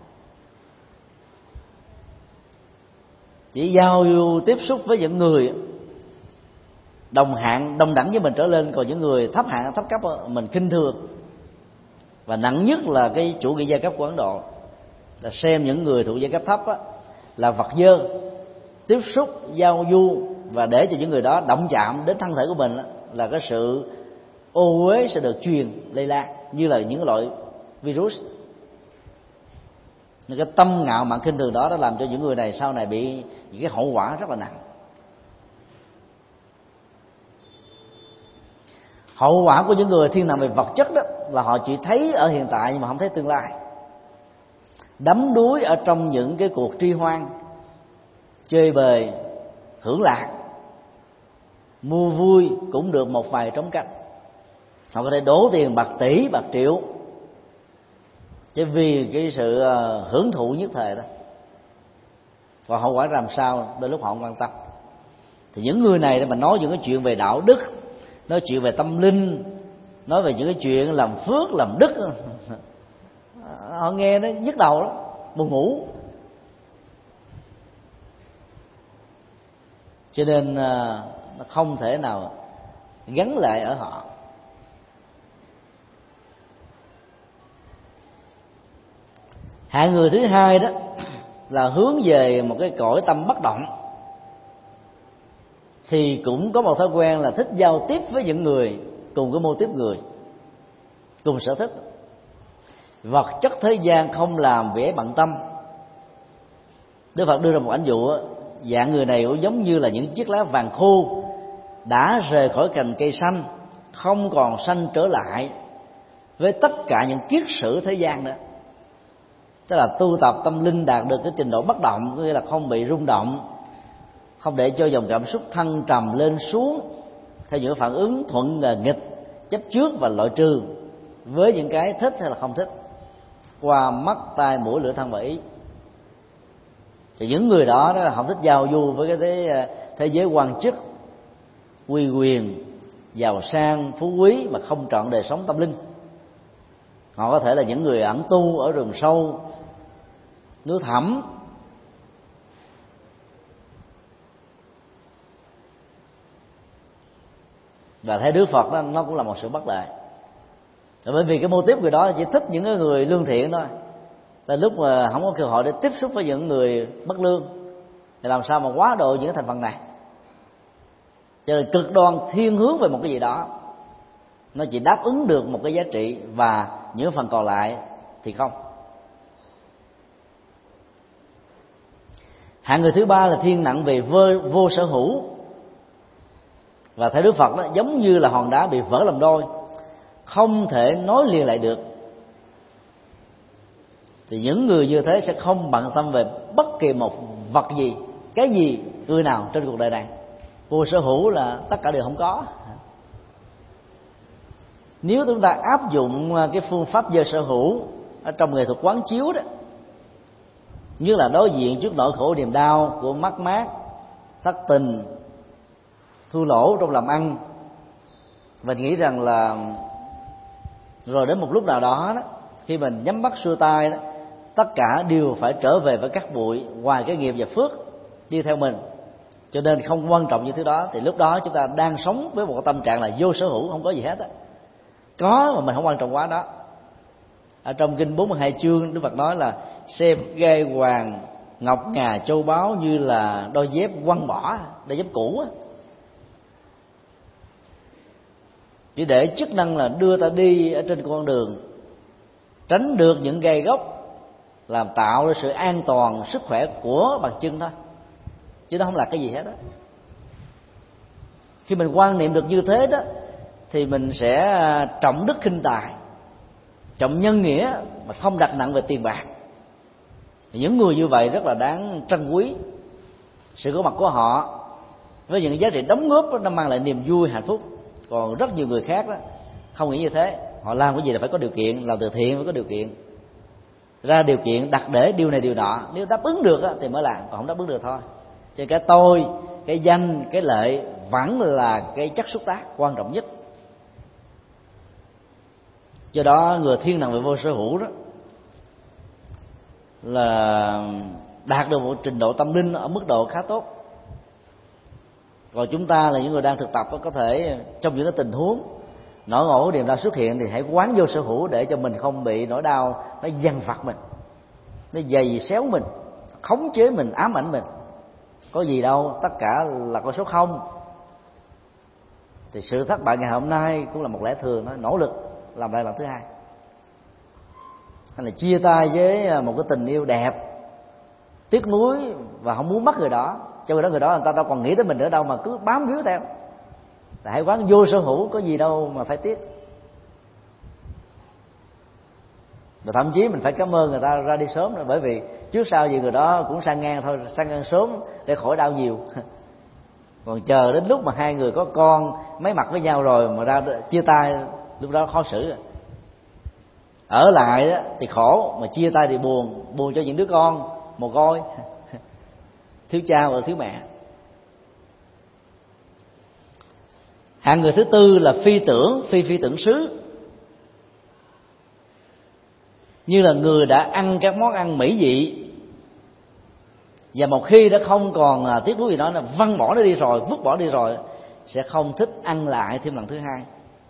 chỉ giao du tiếp xúc với những người đồng hạng đồng đẳng với mình trở lên, còn những người thấp hạng thấp cấp mình khinh thường. Và nặng nhất là cái chủ nghĩa giai cấp của Ấn Độ, là xem những người thuộc giai cấp thấp là vật dơ, tiếp xúc giao du và để cho những người đó động chạm đến thân thể của mình là cái sự ô uế sẽ được truyền lây lan như là những loại virus. Nên cái tâm ngạo mạn khinh thường đó đã làm cho những người này sau này bị những cái hậu quả rất là nặng. Hậu quả của những người thiên nặng về vật chất đó là họ chỉ thấy ở hiện tại nhưng mà không thấy tương lai, đắm đuối ở trong những cái cuộc tri hoan, chơi bời, hưởng lạc, mua vui cũng được một vài trống canh. Họ có thể đổ tiền bạc tỷ bạc triệu chỉ vì cái sự hưởng thụ nhất thời đó. Và hậu quả làm sao đôi lúc họ không quan tâm. Thì những người này mà nói những cái chuyện về đạo đức, nói chuyện về tâm linh, nói về những cái chuyện làm phước làm đức, họ nghe nó nhức đầu đó. buồn ngủ. Cho nên nó không thể nào gắn lại ở họ. Hạng người thứ hai đó là hướng về một cái cõi tâm bất động, thì cũng có một thói quen là thích giao tiếp với những người cùng cái mô típ người, cùng sở thích. Vật chất thế gian không làm vẻ bận tâm. Đức Phật đưa ra một ảnh dụ, dạng người này cũng giống như là những chiếc lá vàng khô đã rời khỏi cành cây xanh, không còn xanh trở lại với tất cả những kiết sử thế gian nữa. Tức là tu tập tâm linh đạt được cái trình độ bất động, có nghĩa là không bị rung động, không để cho dòng cảm xúc thăng trầm lên xuống theo những phản ứng thuận nghịch, chấp trước và loại trừ với những cái thích hay là không thích qua mắt, tai, mũi, lưỡi, thân và ý. Thì những người đó là không thích giao du với cái thế giới quan chức, uy quyền, giàu sang, phú quý mà không trọn đời sống tâm linh. Họ có thể là những người ẩn tu ở rừng sâu, núi thẳm, và thấy Đức Phật đó, nó cũng là một sự bất lợi. Bởi vì cái mô típ người đó chỉ thích những cái người lương thiện thôi. Là lúc mà không có cơ hội để tiếp xúc với những người bất lương thì làm sao mà quá độ những cái thành phần này. Cho nên cực đoan thiên hướng về một cái gì đó, nó chỉ đáp ứng được một cái giá trị, và những phần còn lại thì không. Hạng người thứ ba là thiên nặng về vô sở hữu, và theo Đức Phật đó, giống như là hòn đá bị vỡ làm đôi, không thể nối liền lại được. Thì những người như thế sẽ không bận tâm về bất kỳ một vật gì, cái gì, người nào trên cuộc đời này. Vô sở hữu là tất cả đều không có. Nếu chúng ta áp dụng cái phương pháp vô sở hữu ở trong nghệ thuật quán chiếu đó, như là đối diện trước nỗi khổ niềm đau của mất mát, thất tình, thua lỗ trong làm ăn, mình nghĩ rằng là rồi đến một lúc nào đó, khi mình nhắm mắt xuôi tay đó, tất cả đều phải trở về với cát bụi, ngoài cái nghiệp và phước đi theo mình. Cho nên không quan trọng như thứ đó. Thì lúc đó chúng ta đang sống với một tâm trạng là vô sở hữu, không có gì hết á. Có mà mình không quan trọng quá đó. Ở trong kinh 42 chương, Đức Phật nói là xem gai hoàng, ngọc ngà, châu báu như là đôi dép quăng bỏ, đôi dép cũ á, chỉ để chức năng là đưa ta đi ở trên con đường, tránh được những gai gốc, làm tạo ra sự an toàn sức khỏe của bàn chân thôi, chứ nó không là cái gì hết đó. Khi mình quan niệm được như thế đó, thì mình sẽ trọng đức khinh tài, trọng nhân nghĩa, mà không đặt nặng về tiền bạc. Những người như vậy rất là đáng trân quý. Sự có mặt của họ với những giá trị đóng góp đó, nó mang lại niềm vui, hạnh phúc. Còn rất nhiều người khác đó không nghĩ như thế. Họ làm cái gì là phải có điều kiện, làm từ thiện phải có điều kiện, ra điều kiện đặt để điều này điều nọ. Nếu đáp ứng được thì mới làm, còn không đáp ứng được thôi. Cho cái tôi, cái danh, cái lợi vẫn là cái chất xúc tác quan trọng nhất. Do đó người thiên nặng về vô sở hữu đó là đạt được một trình độ tâm linh ở mức độ khá tốt. Còn chúng ta là những người đang thực tập, có thể trong những cái tình huống nỗi khổ niềm đau xuất hiện thì hãy quán vô sở hữu, để cho mình không bị nỗi đau nó dằn vặt mình, nó giày xéo mình, khống chế mình, ám ảnh mình. Có gì đâu, tất cả là con số không. Thì sự thất bại ngày hôm nay cũng là một lẽ thường, nó nỗ lực làm lại lần thứ hai. Hay là chia tay với một cái tình yêu đẹp, tiếc nuối và không muốn mất người đó, cho người đó người ta đâu còn nghĩ tới mình nữa đâu mà cứ bám víu theo. Là hãy quán vô sở hữu, có gì đâu mà phải tiếc. Và thậm chí mình phải cảm ơn người ta ra đi sớm rồi, bởi vì trước sau gì người đó cũng sang ngang thôi, sang ngang sớm để khỏi đau nhiều. Còn chờ đến lúc mà hai người có con mấy mặt với nhau rồi mà ra chia tay, lúc đó khó xử. Ở lại đó thì khổ, mà chia tay thì buồn, buồn cho những đứa con mồ côi, thiếu cha và thiếu mẹ. Hạng người thứ tư là phi tưởng, phi tưởng xứ. như là người đã ăn các món ăn mỹ vị, và một khi đã không còn tiếc nuối gì đó, là văng bỏ nó đi rồi, vứt bỏ đi rồi, sẽ không thích ăn lại thêm lần thứ hai.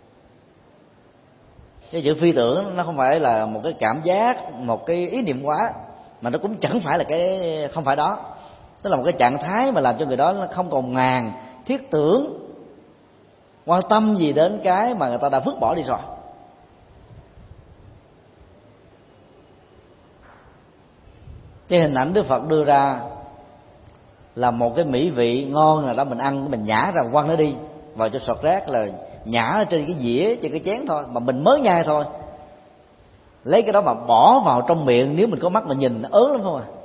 Cái chữ phi tưởng nó không phải là một cái cảm giác, một cái ý niệm quá, mà nó cũng chẳng phải là không phải đó. Đó là một cái trạng thái mà làm cho người đó nó không còn màng thiết tưởng, quan tâm gì đến cái mà người ta đã vứt bỏ đi rồi. Cái hình ảnh Đức Phật đưa ra là một cái mỹ vị ngon, là đó mình ăn, mình nhả ra quăng nó đi vào cho sọt rác, là nhả ở trên cái dĩa, trên cái chén thôi, mà mình mới nhai thôi, lấy cái đó mà bỏ vào trong miệng, nếu mình có mắt mà nhìn nó ớn lắm không à.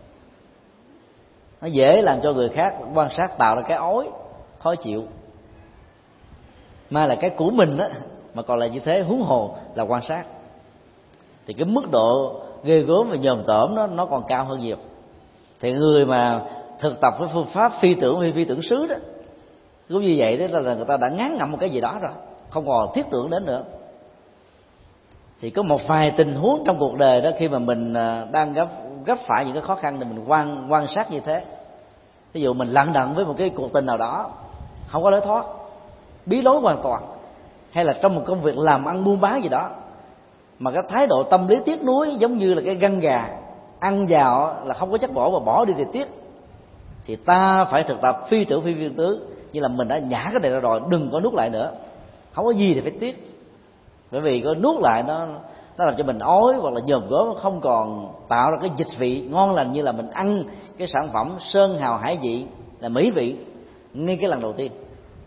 Nó dễ làm cho người khác quan sát, tạo ra cái ói khó chịu, mà là cái của mình á mà còn là như thế, huống hồ là quan sát, thì cái mức độ ghê gớm và nhờn tởm nó còn cao hơn nhiều. Thì người mà thực tập với phương pháp phi tưởng hay phi tưởng xứ đó cũng như vậy, đó là người ta đã ngán ngẩm một cái gì đó rồi, không còn thiết tưởng đến nữa. Thì có một vài tình huống trong cuộc đời đó, khi mà mình đang gấp phải những cái khó khăn, thì mình quan sát như thế. Ví dụ mình lận đận với một cái cuộc tình nào đó, không có lối thoát, bí lối hoàn toàn, hay là trong một công việc làm ăn buôn bán gì đó, mà cái thái độ tâm lý tiếc nuối giống như là cái gân gà ăn vào là không có chất bổ, mà bỏ đi thì tiếc. Thì ta phải thực tập phi tưởng phi viên tướng, như là mình đã nhả cái này ra rồi, đừng có nuốt lại nữa, không có gì thì phải tiếc. Bởi vì có nuốt lại nó làm cho mình ói hoặc là nhòm gớm, không còn tạo ra cái dịch vị ngon lành như là mình ăn cái sản phẩm sơn hào hải vị, là mỹ vị ngay cái lần đầu tiên.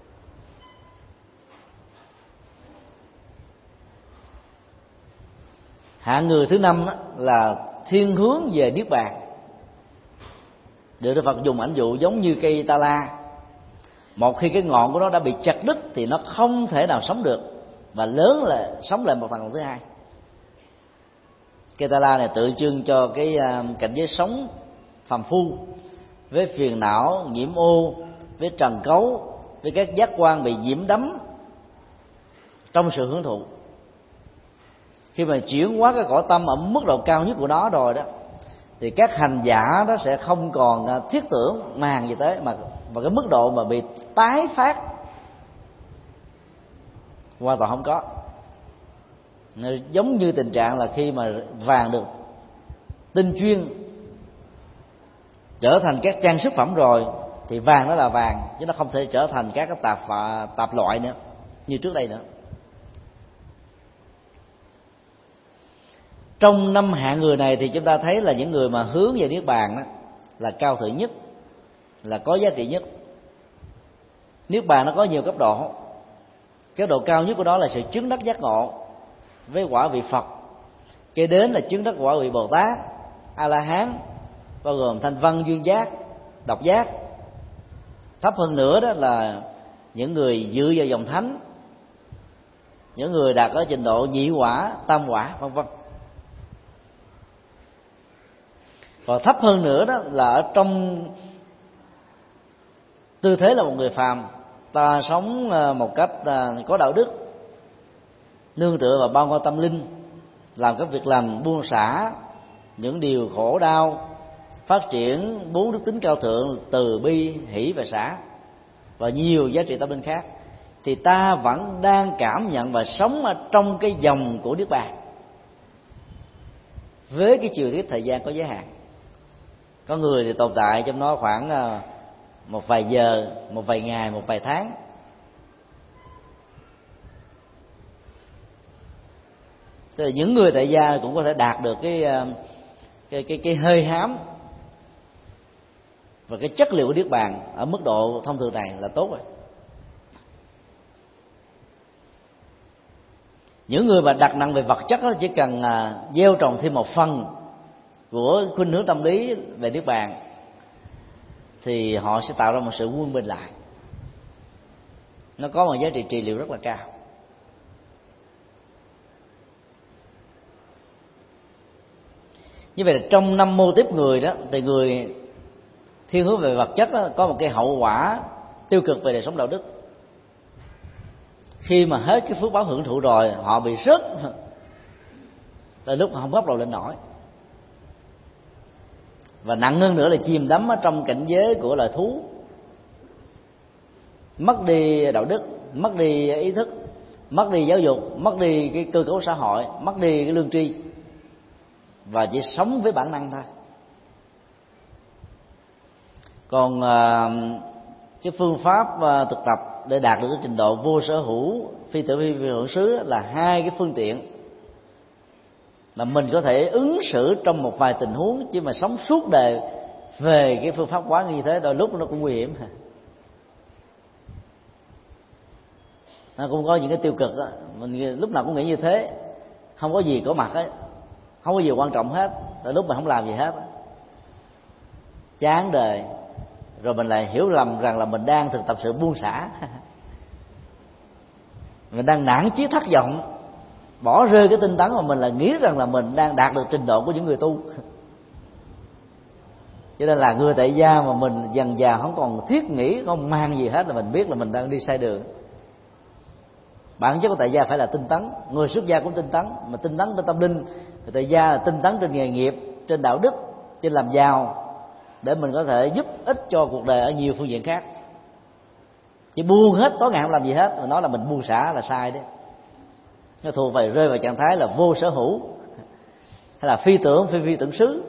Hạng người thứ năm là thiên hướng về niết bàn, được Đức Phật dùng ảnh dụ giống như cây ta la. Một khi cái ngọn của nó đã bị chặt đứt thì nó không thể nào sống được, và lớn là sống lại một lần thứ hai. Cây ta la này tượng trưng cho cái cảnh giới sống phàm phu, với phiền não nhiễm ô, với trần cấu, với các giác quan bị nhiễm đắm trong sự hưởng thụ. Khi mà chuyển hóa cái cõi tâm ở mức độ cao nhất của nó rồi đó, thì các hành giả đó sẽ không còn thiết tưởng màng gì tới, mà và cái mức độ mà bị tái phát hoàn toàn không có. Giống như tình trạng là khi mà vàng được tinh chuyên trở thành các trang sức phẩm rồi, thì vàng nó là vàng, chứ nó không thể trở thành các cái tạp loại nữa như trước đây nữa. Trong năm hạng người này thì chúng ta thấy là những người mà hướng về niết bàn đó là cao thượng nhất, là có giá trị nhất. Niết bàn nó có nhiều cấp độ. Cái độ cao nhất của đó là sự chứng đắc giác ngộ với quả vị Phật. Kế đến là chứng đắc quả vị Bồ Tát, A La Hán, bao gồm thanh văn, duyên giác, độc giác. Thấp hơn nữa đó là những người dự vào dòng thánh, những người đạt ở trình độ nhị quả, tam quả, vân vân. Còn thấp hơn nữa đó là ở trong tư thế là một người phàm, ta sống một cách có đạo đức, nương tựa vào bao quan tâm linh, làm các việc lành, buông xả những điều khổ đau, phát triển 4 đức tính cao thượng: từ bi, hỷ và xả, và nhiều giá trị tâm linh khác, thì ta vẫn đang cảm nhận và sống ở trong cái dòng của niết bàn, với cái chiều tiết thời gian có giới hạn. Có người thì tồn tại trong nó khoảng một vài giờ, một vài ngày, một vài tháng. Tức là những người tại gia cũng có thể đạt được cái hơi hám và cái chất liệu của niết bàn ở mức độ thông thường này là tốt rồi. Những người mà đặt nặng về vật chất đó chỉ cần gieo trồng thêm một phần của khuynh hướng tâm lý về niết bàn, thì họ sẽ tạo ra một sự quân bình lại. Nó có một giá trị trị liệu rất là cao. Như vậy là trong 5 mô típ người đó, thì người thiên hướng về vật chất đó, có một cái hậu quả tiêu cực về đời sống đạo đức. Khi mà hết cái phước báo hưởng thụ rồi, họ bị rớt tới lúc không góc đầu lên nổi. Và nặng hơn nữa là chìm đắm ở trong cảnh giới của loài thú, mất đi đạo đức, mất đi ý thức, mất đi giáo dục, mất đi cái cơ cấu xã hội, mất đi cái lương tri, và chỉ sống với bản năng thôi. Còn cái phương pháp thực tập để đạt được cái trình độ vô sở hữu, phi tưởng phi hưởng xứ là hai cái phương tiện mà mình có thể ứng xử trong một vài tình huống, chứ mà sống suốt đời về cái phương pháp quán như thế đôi lúc nó cũng nguy hiểm. Nó cũng có những cái tiêu cực đó. Mình lúc nào cũng nghĩ như thế, không có gì có mặt ấy, không có gì quan trọng hết, tới lúc mình không làm gì hết, chán đời, rồi mình lại hiểu lầm rằng là mình đang thực tập sự buông xả. Mình đang nản chí thất vọng, bỏ rơi cái tinh tấn mà mình là nghĩ rằng là mình đang đạt được trình độ của những người tu. Cho nên là người tại gia mà mình dần dà không còn thiết nghĩ, không mang gì hết, là mình biết là mình đang đi sai đường. Bản chất của tại gia phải là tinh tấn, người xuất gia cũng tinh tấn, mà tinh tấn trên tâm linh, người tại gia là tinh tấn trên nghề nghiệp, trên đạo đức, trên làm giàu, để mình có thể giúp ích cho cuộc đời ở nhiều phương diện khác. Chỉ buông hết tối ngày không làm gì hết mà nói là mình buông xả là sai đấy. Nó thuộc về rơi vào trạng thái là vô sở hữu, hay là phi tưởng phi tưởng xứ.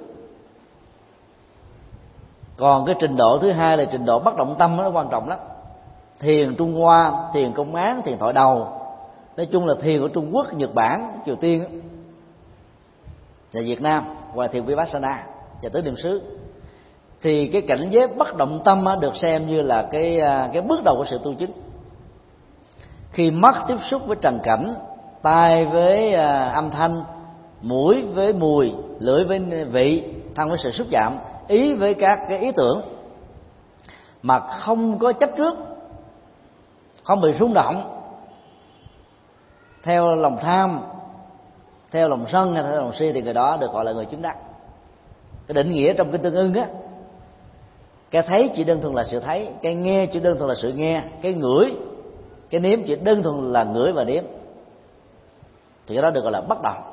Còn cái trình độ thứ hai là trình độ bất động tâm, nó quan trọng lắm. Thiền Trung Hoa, thiền Công Án, thiền Thoại Đầu, nói chung là thiền của Trung Quốc, Nhật Bản, Triều Tiên và Việt Nam, hoặc là thiền Vipassana và tứ niệm xứ, thì cái cảnh giới bất động tâm được xem như là cái bước đầu của sự tu chứng. Khi mắt tiếp xúc với trần cảnh, tai với âm thanh, mũi với mùi, lưỡi với vị, thân với sự xúc chạm, ý với các cái ý tưởng, mà không có chấp trước, không bị rung động theo lòng tham, theo lòng sân hay theo lòng si, thì người đó được gọi là người chứng đắc. Cái định nghĩa trong kinh Tương Ưng á, cái thấy chỉ đơn thuần là sự thấy, cái nghe chỉ đơn thuần là sự nghe, cái ngửi, cái nếm chỉ đơn thuần là ngửi và nếm, thì cái đó được gọi là bất động.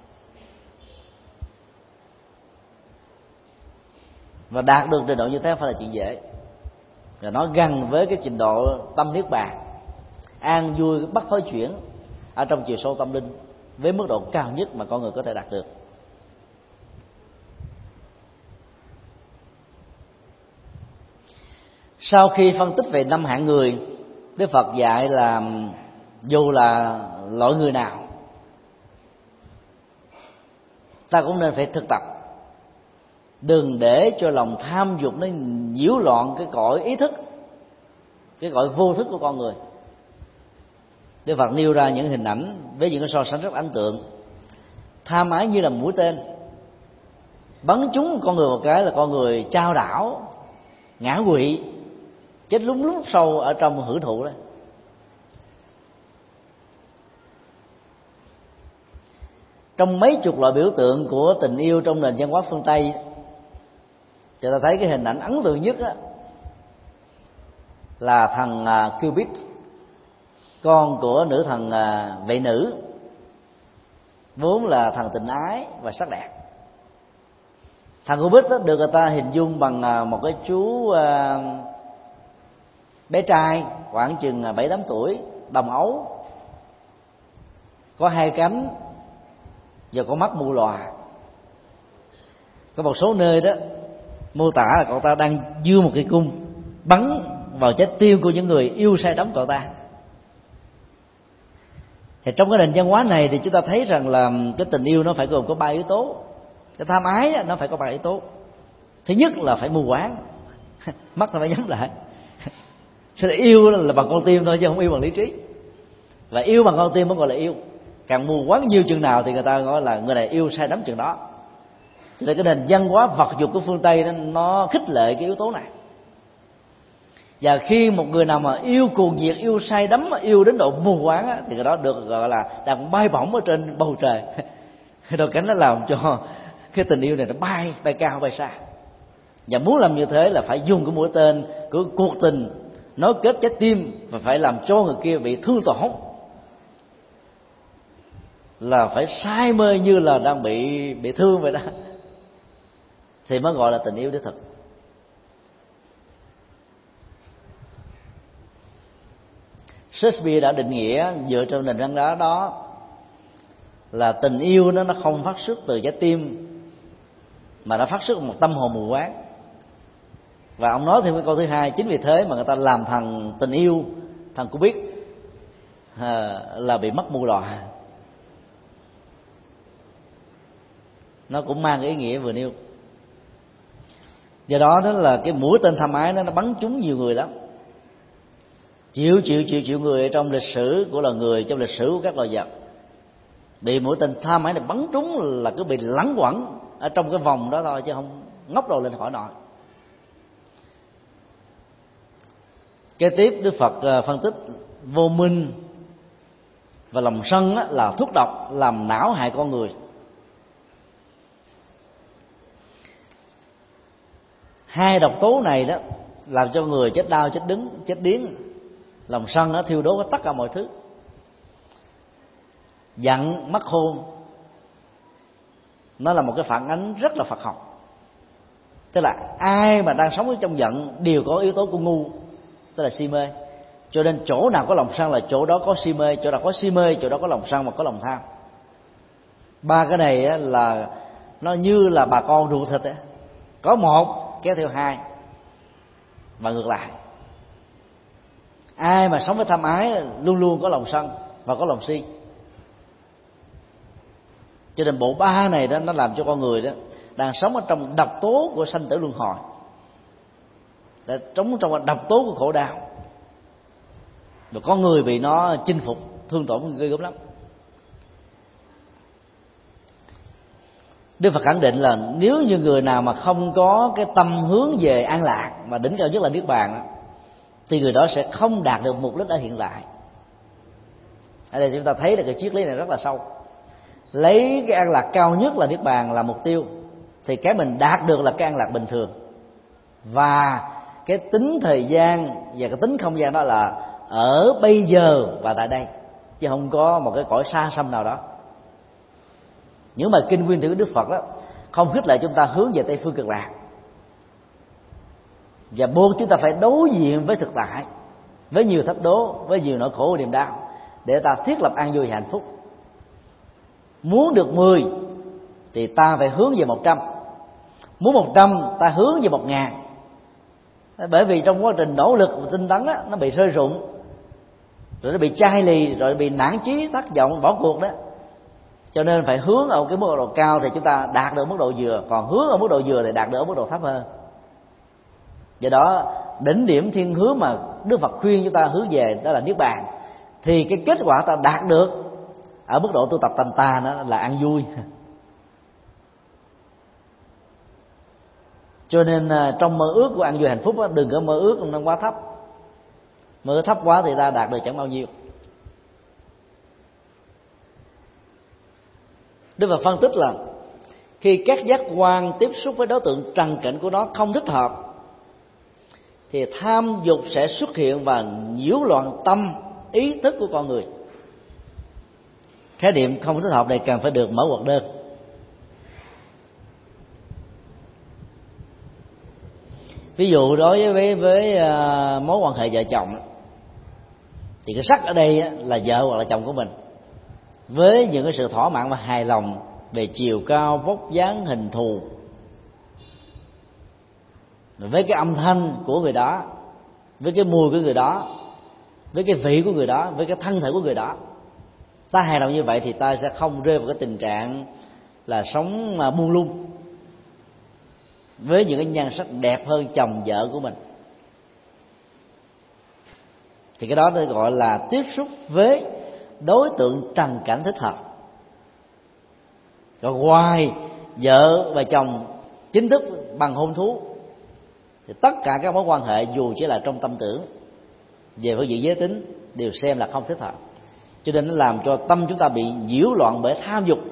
Và đạt được trình độ như thế không phải là chuyện dễ, và nó gần với cái trình độ tâm niết bàn, an vui bất thối chuyển ở trong chiều sâu tâm linh với mức độ cao nhất mà con người có thể đạt được. Sau khi phân tích về 5 hạng người, Đức Phật dạy là dù là loại người nào, ta cũng nên phải thực tập, đừng để cho lòng tham dục nó nhiễu loạn cái cõi ý thức, cái cõi vô thức của con người. Đức Phật nêu ra những hình ảnh với những cái so sánh rất ấn tượng. Tham ái như là mũi tên, bắn trúng con người một cái là con người chao đảo, ngã quỵ, chết lún sâu ở trong hưởng thụ đó. Trong mấy chục loại biểu tượng của tình yêu trong nền văn hóa phương Tây, thì ta thấy cái hình ảnh ấn tượng nhất là thằng Cupid, con của nữ thần Vệ Nữ, vốn là thần tình ái và sắc đẹp. Thằng Cupid được người ta hình dung bằng một cái chú bé trai khoảng chừng 7-8 tuổi, đồng ấu, có 2 cánh và có mắt mù lòa. Có một số nơi đó mô tả là cậu ta đang giơ một cây cung bắn vào trái tim của những người yêu say đắm cậu ta. Thì trong cái nền văn hóa này thì chúng ta thấy rằng là cái tình yêu nó phải gồm có 3 yếu tố. Cái tham ái nó phải có 3 yếu tố. Thứ nhất là phải mù quáng, mắt nó phải nhắm lại. Cho nên yêu là bằng con tim thôi chứ không yêu bằng lý trí. Và yêu bằng con tim mới gọi là yêu. Càng mù quáng nhiều chừng nào thì người ta gọi là người này yêu say đắm chừng đó. Cho nên cái nền văn hóa vật dục của phương Tây nó khích lệ cái yếu tố này. Và khi một người nào mà yêu cuồng nhiệt, yêu say đắm, yêu đến độ mù quáng thì cái đó được gọi là đang bay bổng ở trên bầu trời. Đôi cánh nó làm cho cái tình yêu này nó bay cao bay xa. Và muốn làm như thế là phải dùng cái mũi tên của cuộc tình nối kết trái tim, và phải làm cho người kia bị thương tổn. là phải say mê như là đang bị thương vậy đó, thì mới gọi là tình yêu đích thực. Shakespeare đã định nghĩa dựa trên nền văn hóa đó là tình yêu nó không phát xuất từ trái tim, mà nó phát xuất từ một tâm hồn mù quáng. Và ông nói thêm cái câu thứ hai: chính vì thế mà người ta làm thằng tình yêu, thằng Cupid là bị mất mù lòa. Nó cũng mang cái ý nghĩa vừa nêu. Do đó là cái mũi tên tham ái nó bắn trúng nhiều người lắm. Triệu người trong lịch sử của loài người, trong lịch sử của các loài vật, bị mũi tên tham ái này bắn trúng là cứ bị lẳng quẩn ở trong cái vòng đó thôi, chứ không ngóc đầu lên khỏi nổi. Kế tiếp Đức Phật phân tích vô minh và lòng sân là thuốc độc làm não hại con người. Hai độc tố này đó làm cho người chết đau, chết đứng, chết điếng. Lòng sân nó thiêu đốt tất cả mọi thứ. Giận mất hồn, nó là một cái phản ánh rất là Phật học. Tức là ai mà đang sống ở trong giận đều có yếu tố của ngu, tức là si mê. Cho nên chỗ nào có lòng sân là chỗ đó có si mê, chỗ nào có si mê chỗ đó có lòng sân và có lòng tham. Ba cái này là nó như là bà con ruột thịt ấy. Có một kéo theo hai và ngược lại. Ai mà sống với tham ái luôn luôn có lòng sân và có lòng si. Cho nên bộ ba này đó nó làm cho con người đó đang sống ở trong độc tố của sanh tử luân hồi, để sống trong độc tố của khổ đau, và con người bị nó chinh phục, thương tổn ghê gớm lắm. Đức Phật khẳng định là nếu như người nào mà không có cái tâm hướng về an lạc, mà đỉnh cao nhất là niết bàn, thì người đó sẽ không đạt được mục đích ở hiện tại. Ở đây chúng ta thấy là cái triết lý này rất là sâu. Lấy cái an lạc cao nhất là niết bàn là mục tiêu, thì cái mình đạt được là cái an lạc bình thường, và cái tính thời gian và cái tính không gian đó là ở bây giờ và tại đây, chứ không có một cái cõi xa xăm nào đó. Những bài kinh nguyên thủy của Đức Phật đó không khích lệ chúng ta hướng về Tây phương cực lạc, và buộc chúng ta phải đối diện với thực tại, với nhiều thách đố, với nhiều nỗi khổ và niềm đau, để ta thiết lập an vui và hạnh phúc. Muốn được 10 thì ta phải hướng về 100, muốn 100 ta hướng về 1000. Bởi vì trong quá trình nỗ lực và tinh tấn đó, nó bị rơi rụng, rồi nó bị chai lì, rồi bị nản chí, thất vọng, bỏ cuộc đó. Cho nên phải hướng ở cái mức độ cao thì chúng ta đạt được mức độ vừa, còn hướng ở mức độ vừa thì đạt được ở mức độ thấp hơn. Do đó đỉnh điểm thiên hướng mà Đức Phật khuyên chúng ta hướng về đó là niết bàn, thì cái kết quả ta đạt được ở mức độ tu tập tầm ta đó là an vui. Cho nên trong mơ ước của an vui hạnh phúc đó, đừng có mơ ước nó quá thấp. Mơ ước thấp quá thì ta đạt được chẳng bao nhiêu. Đức Phật phân tích là khi các giác quan tiếp xúc với đối tượng trần cảnh của nó không thích hợp, thì tham dục sẽ xuất hiện và nhiễu loạn tâm ý thức của con người. Khái niệm không thích hợp này cần phải được mở ngoặc đơn. Ví dụ đối với mối quan hệ vợ chồng, thì cái sắc ở đây là vợ hoặc là chồng của mình, với những cái sự thỏa mãn và hài lòng về chiều cao, vóc dáng, hình thù, với cái âm thanh của người đó, với cái mùi của người đó, với cái vị của người đó, với cái thân thể của người đó. Ta hài lòng như vậy thì ta sẽ không rơi vào cái tình trạng là sống buông lung với những cái nhan sắc đẹp hơn chồng vợ của mình. Thì cái đó tôi gọi là tiếp xúc với đối tượng trần cảnh thích hợp. Rồi ngoài vợ và chồng chính thức bằng hôn thú, thì tất cả các mối quan hệ dù chỉ là trong tâm tưởng về phương diện giới tính đều xem là không thích hợp. Cho nên nó làm cho tâm chúng ta bị nhiễu loạn bởi tham dục.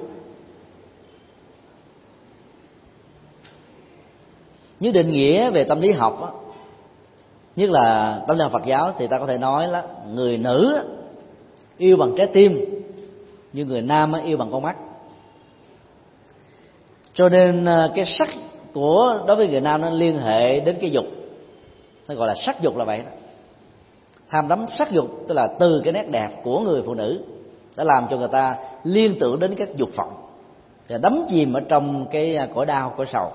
Như định nghĩa về tâm lý học đó, nhất là tâm lý học Phật giáo, thì ta có thể nói là người nữ yêu bằng trái tim như người nam yêu bằng con mắt. Cho nên cái sắc của đối với người nam nó liên hệ đến cái dục, nó gọi là sắc dục là vậy đó. Tham đắm sắc dục tức là từ cái nét đẹp của người phụ nữ đã làm cho người ta liên tưởng đến các dục vọng, và đắm chìm ở trong cái cõi đau, cõi sầu.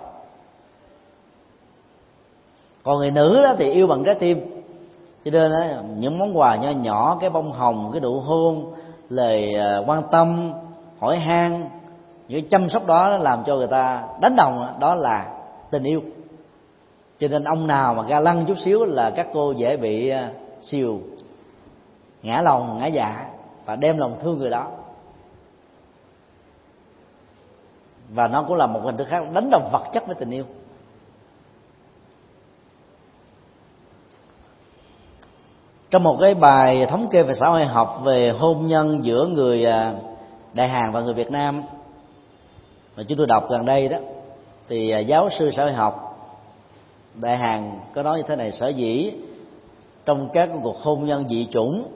Còn người nữ đó thì yêu bằng trái tim, cho nên đó, những món quà nho nhỏ, cái bông hồng, cái nụ hôn, lời quan tâm, hỏi han, những chăm sóc đó làm cho người ta đánh đồng đó là tình yêu. Cho nên ông nào mà ga lăng chút xíu là các cô dễ bị xìu, ngã lòng ngã dạ và đem lòng thương người đó. Và nó cũng là một hình thức khác đánh đồng vật chất với tình yêu. Trong một cái bài thống kê về xã hội học về hôn nhân giữa người Đại Hàn và người Việt Nam mà chúng tôi đọc gần đây đó, thì giáo sư xã hội học Đại Hàn có nói như thế này: sở dĩ trong các cuộc hôn nhân dị chủng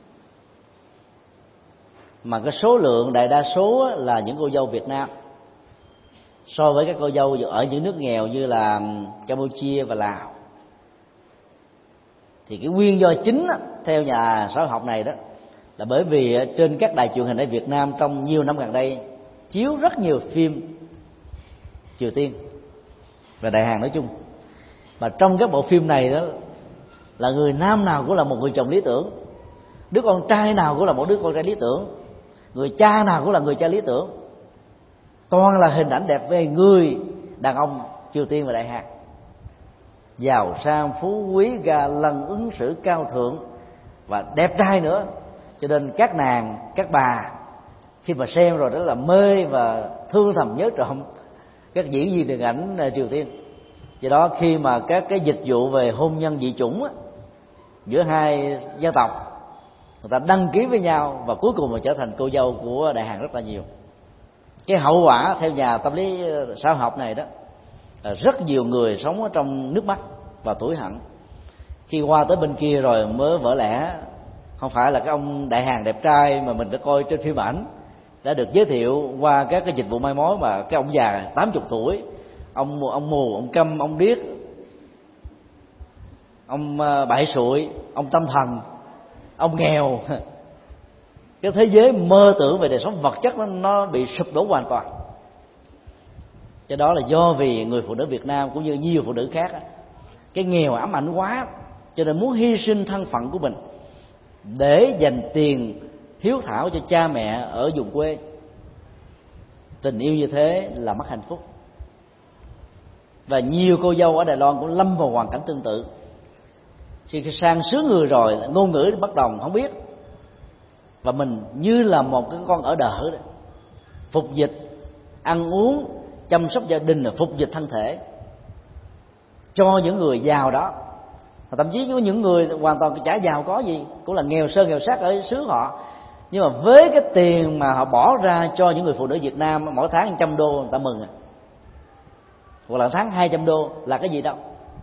mà cái số lượng đại đa số là những cô dâu Việt Nam so với các cô dâu ở những nước nghèo như là Campuchia và Lào, thì cái nguyên do chính theo nhà xã hội học này đó là bởi vì trên các đài truyền hình ở Việt Nam trong nhiều năm gần đây chiếu rất nhiều phim Triều Tiên và Đại Hàn nói chung, mà trong các bộ phim này đó là người nam nào cũng là một người chồng lý tưởng, đứa con trai nào cũng là một đứa con trai lý tưởng, người cha nào cũng là người cha lý tưởng. Toàn là hình ảnh đẹp về người đàn ông Triều Tiên và Đại Hàn, giàu sang phú quý, ga lăng ứng xử cao thượng và đẹp trai nữa. Cho nên các nàng, các bà khi mà xem rồi đó là mê và thương thầm nhớ trộm các diễn viên điện ảnh Triều Tiên. Do đó khi mà các cái dịch vụ về hôn nhân dị chủng á, giữa hai dân tộc, người ta đăng ký với nhau và cuối cùng mà trở thành cô dâu của Đại Hàn rất là nhiều. Cái hậu quả theo nhà tâm lý xã hội học này đó là rất nhiều người sống ở trong nước mắt và tủi hận, khi qua tới bên kia rồi mới vỡ lẽ không phải là cái ông Đại Hàn đẹp trai mà mình đã coi trên phim ảnh, đã được giới thiệu qua các cái dịch vụ mai mối, mà cái ông già 80 tuổi, ông mù, ông câm, ông điếc, ông bại sụi, ông tâm thần, ông nghèo. Cái thế giới mơ tưởng về đời sống vật chất nó bị sụp đổ hoàn toàn. Cái đó là do vì người phụ nữ Việt Nam cũng như nhiều phụ nữ khác cái nghèo ám ảnh quá, cho nên muốn hy sinh thân phận của mình để dành tiền hiếu thảo cho cha mẹ ở vùng quê. Tình yêu như thế là mất hạnh phúc. Và nhiều cô dâu ở Đài Loan cũng lâm vào hoàn cảnh tương tự. Khi sang xứ người rồi, ngôn ngữ bất đồng không biết, và mình như là một cái con ở đợ đó, phục dịch ăn uống, chăm sóc gia đình, phục dịch thân thể cho những người giàu đó. Và thậm chí có những người hoàn toàn chả giàu có gì, cũng là nghèo sơn nghèo sát ở xứ họ, nhưng mà với cái tiền mà họ bỏ ra cho những người phụ nữ Việt Nam mỗi tháng 100 đô người ta mừng à, hoặc là tháng 200 đô là cái gì đâu.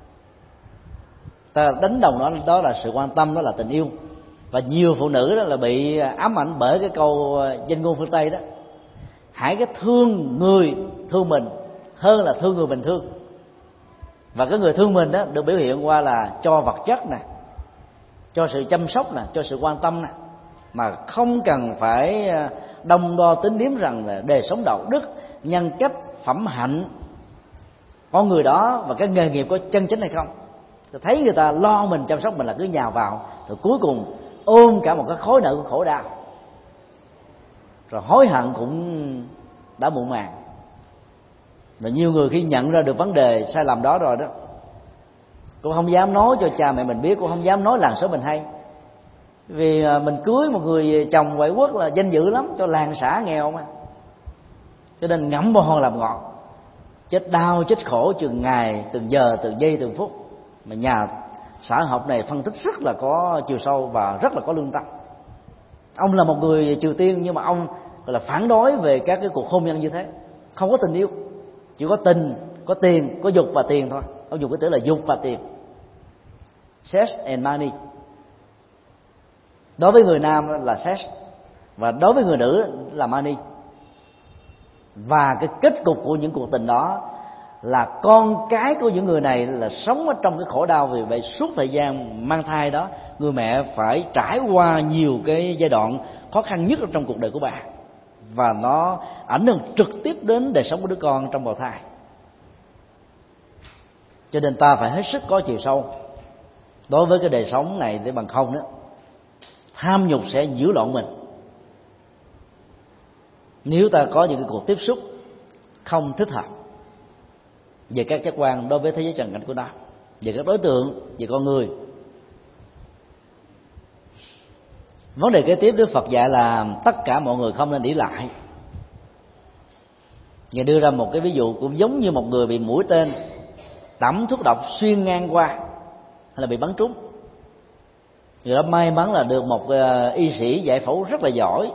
Ta đánh đồng đó là sự quan tâm, đó là tình yêu. Và nhiều phụ nữ đó là bị ám ảnh bởi cái câu danh ngôn phương Tây đó: hãy cái thương người thương mình hơn là thương người mình thương. Và cái người thương mình đó được biểu hiện qua là cho vật chất nè, cho sự chăm sóc nè, cho sự quan tâm nè, mà không cần phải đong đo tính điếm rằng là đời sống đạo đức, nhân cách, phẩm hạnh con người đó và cái nghề nghiệp có chân chính hay không. Thấy người ta lo mình, chăm sóc mình là cứ nhào vào, rồi cuối cùng ôm cả một cái khối nợ của khổ đau, rồi hối hận cũng đã muộn màng. Và nhiều người khi nhận ra được vấn đề sai lầm đó rồi đó, cũng không dám nói cho cha mẹ mình biết, cũng không dám nói làng xóm mình hay, vì mình cưới một người chồng ngoại quốc là danh dự lắm cho làng xã nghèo mà. Cho nên ngậm bồ hòn làm ngọt, chết đau chết khổ từng ngày, từng giờ, từng giây, từng phút. Mà nhà xã hội học này phân tích rất là có chiều sâu và rất là có lương tâm. Ông là một người Triều Tiên, nhưng mà ông gọi là phản đối về các cái cuộc hôn nhân như thế, không có tình yêu, chỉ có tình, có tiền, có dục và tiền thôi. Ông dùng cái từ là dục và tiền, sex and money. Đối với người nam là sex, và đối với người nữ là mani. Và cái kết cục của những cuộc tình đó là con cái của những người này là sống ở trong cái khổ đau. Vì vậy suốt thời gian mang thai đó, người mẹ phải trải qua nhiều cái giai đoạn khó khăn nhất trong cuộc đời của bà, và nó ảnh hưởng trực tiếp đến đời sống của đứa con trong bào thai. Cho nên ta phải hết sức có chiều sâu đối với cái đời sống này, để bằng không đó tham dục sẽ nhiễu loạn mình. Nếu ta có những cái cuộc tiếp xúc không thích hợp về các giác quan đối với thế giới trần cảnh của nó, về các đối tượng, về con người. Vấn đề kế tiếp Đức Phật dạy là tất cả mọi người không nên ỷ lại. Ngài đưa ra một cái ví dụ cũng giống như một người bị mũi tên tẩm thuốc độc xuyên ngang qua, hay là bị bắn trúng. Người đó may mắn là được một y sĩ giải phẫu rất là giỏi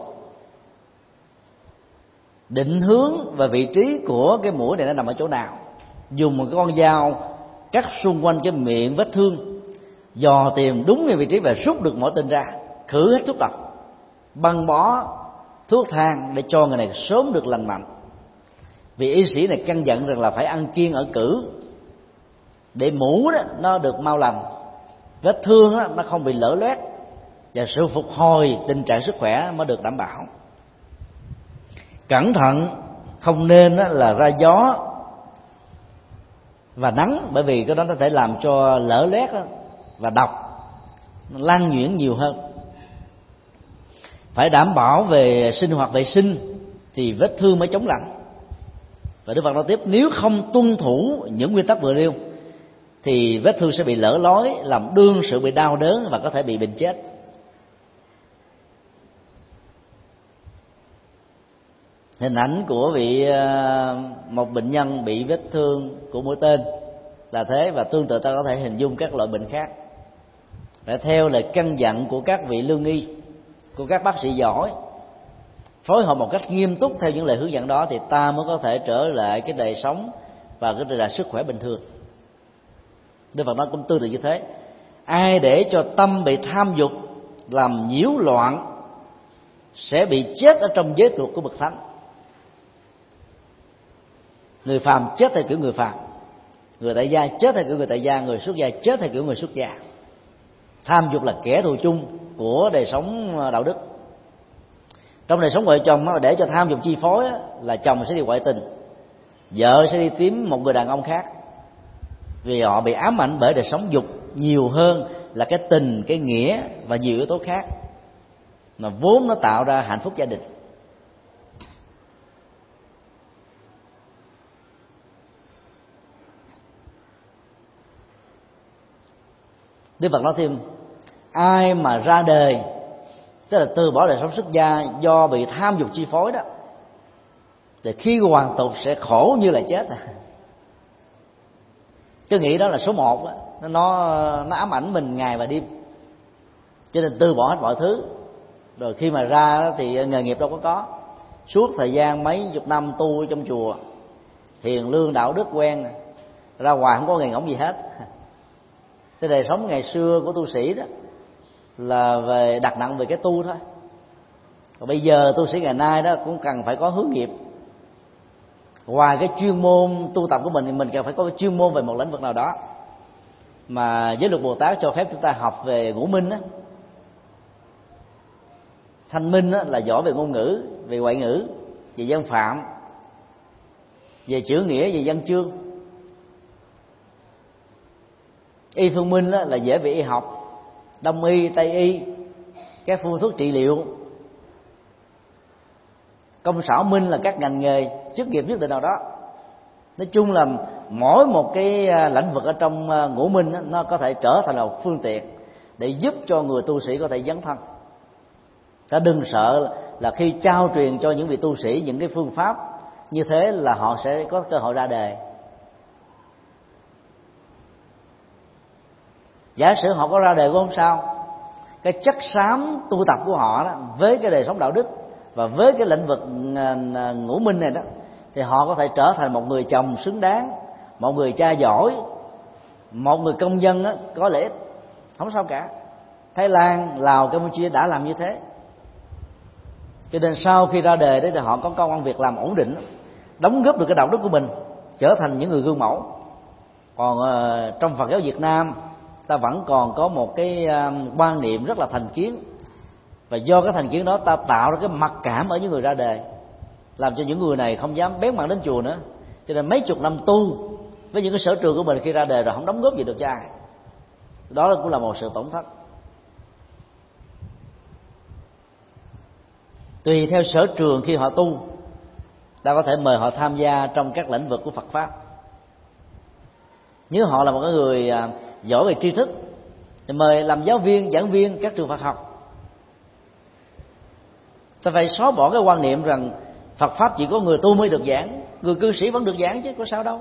định hướng và vị trí của cái mũi này nó nằm ở chỗ nào, dùng một cái con dao cắt xung quanh cái miệng vết thương, dò tìm đúng cái vị trí và rút được mũi tên ra, khử hết thuốc độc, băng bó thuốc thang để cho người này sớm được lành mạnh. Vì y sĩ này căn dặn rằng là phải ăn kiêng ở cử để mũ đó nó được mau lành, vết thương đó, nó không bị lở loét, và sự phục hồi tình trạng sức khỏe mới được đảm bảo. Cẩn thận không nên là ra gió và nắng, bởi vì cái đó có thể làm cho lở loét và độc lan nhuyễn nhiều hơn. Phải đảm bảo về sinh hoạt vệ sinh thì vết thương mới chống lạnh. Và Đức Phật nói tiếp, nếu không tuân thủ những nguyên tắc vừa nêu thì vết thương sẽ bị lở lối, làm đương sự bị đau đớn và có thể bị bệnh chết. Hình ảnh của một bệnh nhân bị vết thương của mũi tên là thế, và tương tự ta có thể hình dung các loại bệnh khác. Để theo lời căn dặn của các vị lương y, của các bác sĩ giỏi, phối hợp một cách nghiêm túc theo những lời hướng dẫn đó, thì ta mới có thể trở lại cái đời sống và cái đời sức khỏe bình thường. Đức Phật nói cũng tương tự như thế. Ai để cho tâm bị tham dục làm nhiễu loạn sẽ bị chết ở trong giới luật của bậc thánh. Người phàm chết theo kiểu người phàm, người tại gia chết theo kiểu người tại gia, người xuất gia chết theo kiểu người xuất gia. Tham dục là kẻ thù chung của đời sống đạo đức. Trong đời sống vợ chồng để cho tham dục chi phối là chồng sẽ đi ngoại tình, vợ sẽ đi tìm một người đàn ông khác, vì họ bị ám ảnh bởi đời sống dục nhiều hơn là cái tình, cái nghĩa và nhiều yếu tố khác mà vốn nó tạo ra hạnh phúc gia đình. Đức Phật nói thêm, ai mà ra đời, tức là từ bỏ đời sống xuất gia do bị tham dục chi phối đó, thì khi hoàn tục sẽ khổ như là chết. Cái nghĩ đó là số một đó. Nó ám ảnh mình ngày và đêm, cho nên từ bỏ hết mọi thứ. Rồi khi mà ra thì nghề nghiệp đâu có. Suốt thời gian mấy chục năm tu trong chùa, hiền lương đạo đức quen, ra ngoài không có nghề ngỗng gì hết. Cái đời sống ngày xưa của tu sĩ đó là về đặt nặng về cái tu thôi. Còn bây giờ tu sĩ ngày nay đó cũng cần phải có hướng nghiệp. Ngoài cái chuyên môn tu tập của mình thì mình cần phải có chuyên môn về một lĩnh vực nào đó. Mà giới luật Bồ Tát cho phép chúng ta học về ngũ minh đó. Thanh minh đó là giỏi về ngôn ngữ, về ngoại ngữ, về văn phạm, về chữ nghĩa, về văn chương. Y phương minh là dễ về y học, đông y, tây y, các phương thuốc trị liệu. Công xảo minh là các ngành nghề chức nghiệp nhất định nào đó. Nói chung là mỗi một cái lĩnh vực ở trong ngũ minh đó, nó có thể trở thành một phương tiện để giúp cho người tu sĩ có thể dấn thân. Ta đừng sợ là khi trao truyền cho những vị tu sĩ những cái phương pháp như thế là họ sẽ có cơ hội ra đề. Giả sử họ có ra đề cũng không sao. Cái chất xám tu tập của họ đó, với cái đời sống đạo đức và với cái lĩnh vực ngũ minh này đó, thì họ có thể trở thành một người chồng xứng đáng, một người cha giỏi, một người công dân đó, có lợi ích. Không sao cả. Thái Lan, Lào, Campuchia đã làm như thế. Cho nên sau khi ra đề đấy thì họ có công ăn việc làm ổn định, đóng góp được cái đạo đức của mình, trở thành những người gương mẫu. Còn trong Phật giáo Việt Nam ta vẫn còn có một cái quan niệm rất là thành kiến, và do cái thành kiến đó ta tạo ra cái mặc cảm ở những người ra đề, làm cho những người này không dám bén mảng đến chùa nữa. Cho nên mấy chục năm tu với những cái sở trường của mình, khi ra đề rồi không đóng góp gì được cho ai, đó cũng là một sự tổn thất. Tùy theo sở trường khi họ tu, ta có thể mời họ tham gia trong các lĩnh vực của Phật pháp. Nếu họ là một người giỏi về tri thức thì mời làm giáo viên, giảng viên các trường Phật học. Ta phải xóa bỏ cái quan niệm rằng Phật pháp chỉ có người tu mới được giảng, người cư sĩ vẫn được giảng chứ có sao đâu.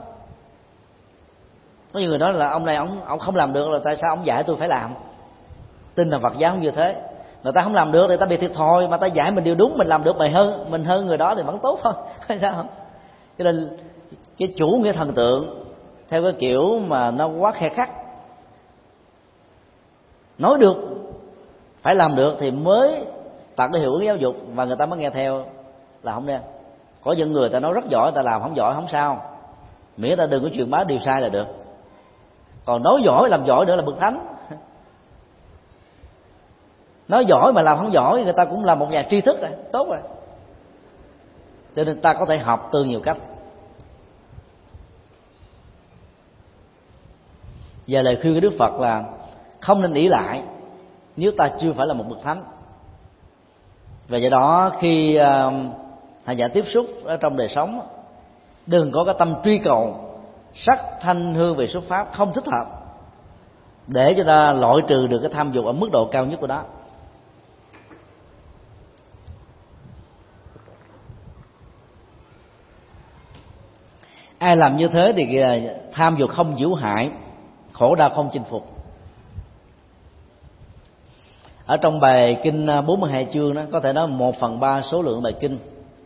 Có nhiều người nói là ông này ông không làm được, là tại sao ông dạy tôi phải làm? Tin là Phật giáo không như thế. Người ta không làm được thì ta bị thiệt thòi, mà ta dạy mình điều đúng, mình làm được mình hơn người đó thì vẫn tốt thôi. Sao không? Cho nên cái chủ nghĩa thần tượng theo cái kiểu mà nó quá khe khắt, nói được phải làm được thì mới tạo cái hiệu ứng giáo dục và người ta mới nghe theo, là không nên. Có những người ta nói rất giỏi, ta làm không giỏi không sao, miễn ta đừng có truyền bá điều sai là được. Còn nói giỏi làm giỏi nữa là bậc thánh. Nói giỏi mà làm không giỏi, người ta cũng là một nhà tri thức rồi, tốt rồi. Cho nên ta có thể học từ nhiều cách. Và lời khuyên của Đức Phật là không nên ỷ lại nếu ta chưa phải là một bậc thánh. Và do đó khi hành giả tiếp xúc ở trong đời sống, đừng có cái tâm truy cầu sắc thanh hương về xuất pháp không thích hợp, để cho ta loại trừ được cái tham dục ở mức độ cao nhất của đó. Ai làm như thế thì tham dục không nhiễu hại, khổ đau không chinh phục. Ở trong bài kinh 42 chương đó, có thể nói 1/3 số lượng bài kinh,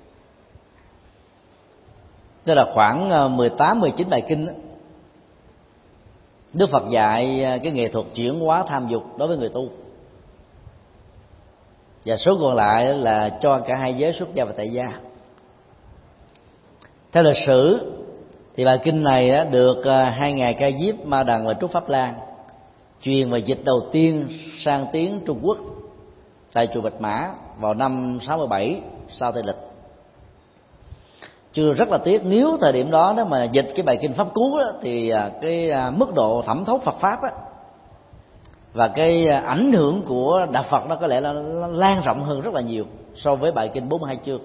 tức là khoảng 18-19 bài kinh đó, Đức Phật dạy cái nghệ thuật chuyển hóa tham dục đối với người tu, và số còn lại là cho cả hai giới xuất gia và tại gia. Theo lịch sử thì bài kinh này được hai ngài Ca Diếp, Ma Đằng và Trúc Pháp Lan truyền và dịch đầu tiên sang tiếng Trung Quốc tại chùa Bạch Mã vào năm 67 sau Tây Lịch. Chưa rất là tiếc, nếu thời điểm đó mà dịch cái bài kinh Pháp Cú đó, thì cái mức độ thẩm thấu Phật pháp á, và cái ảnh hưởng của đạo Phật nó có lẽ là lan rộng hơn rất là nhiều so với bài kinh 42 chương.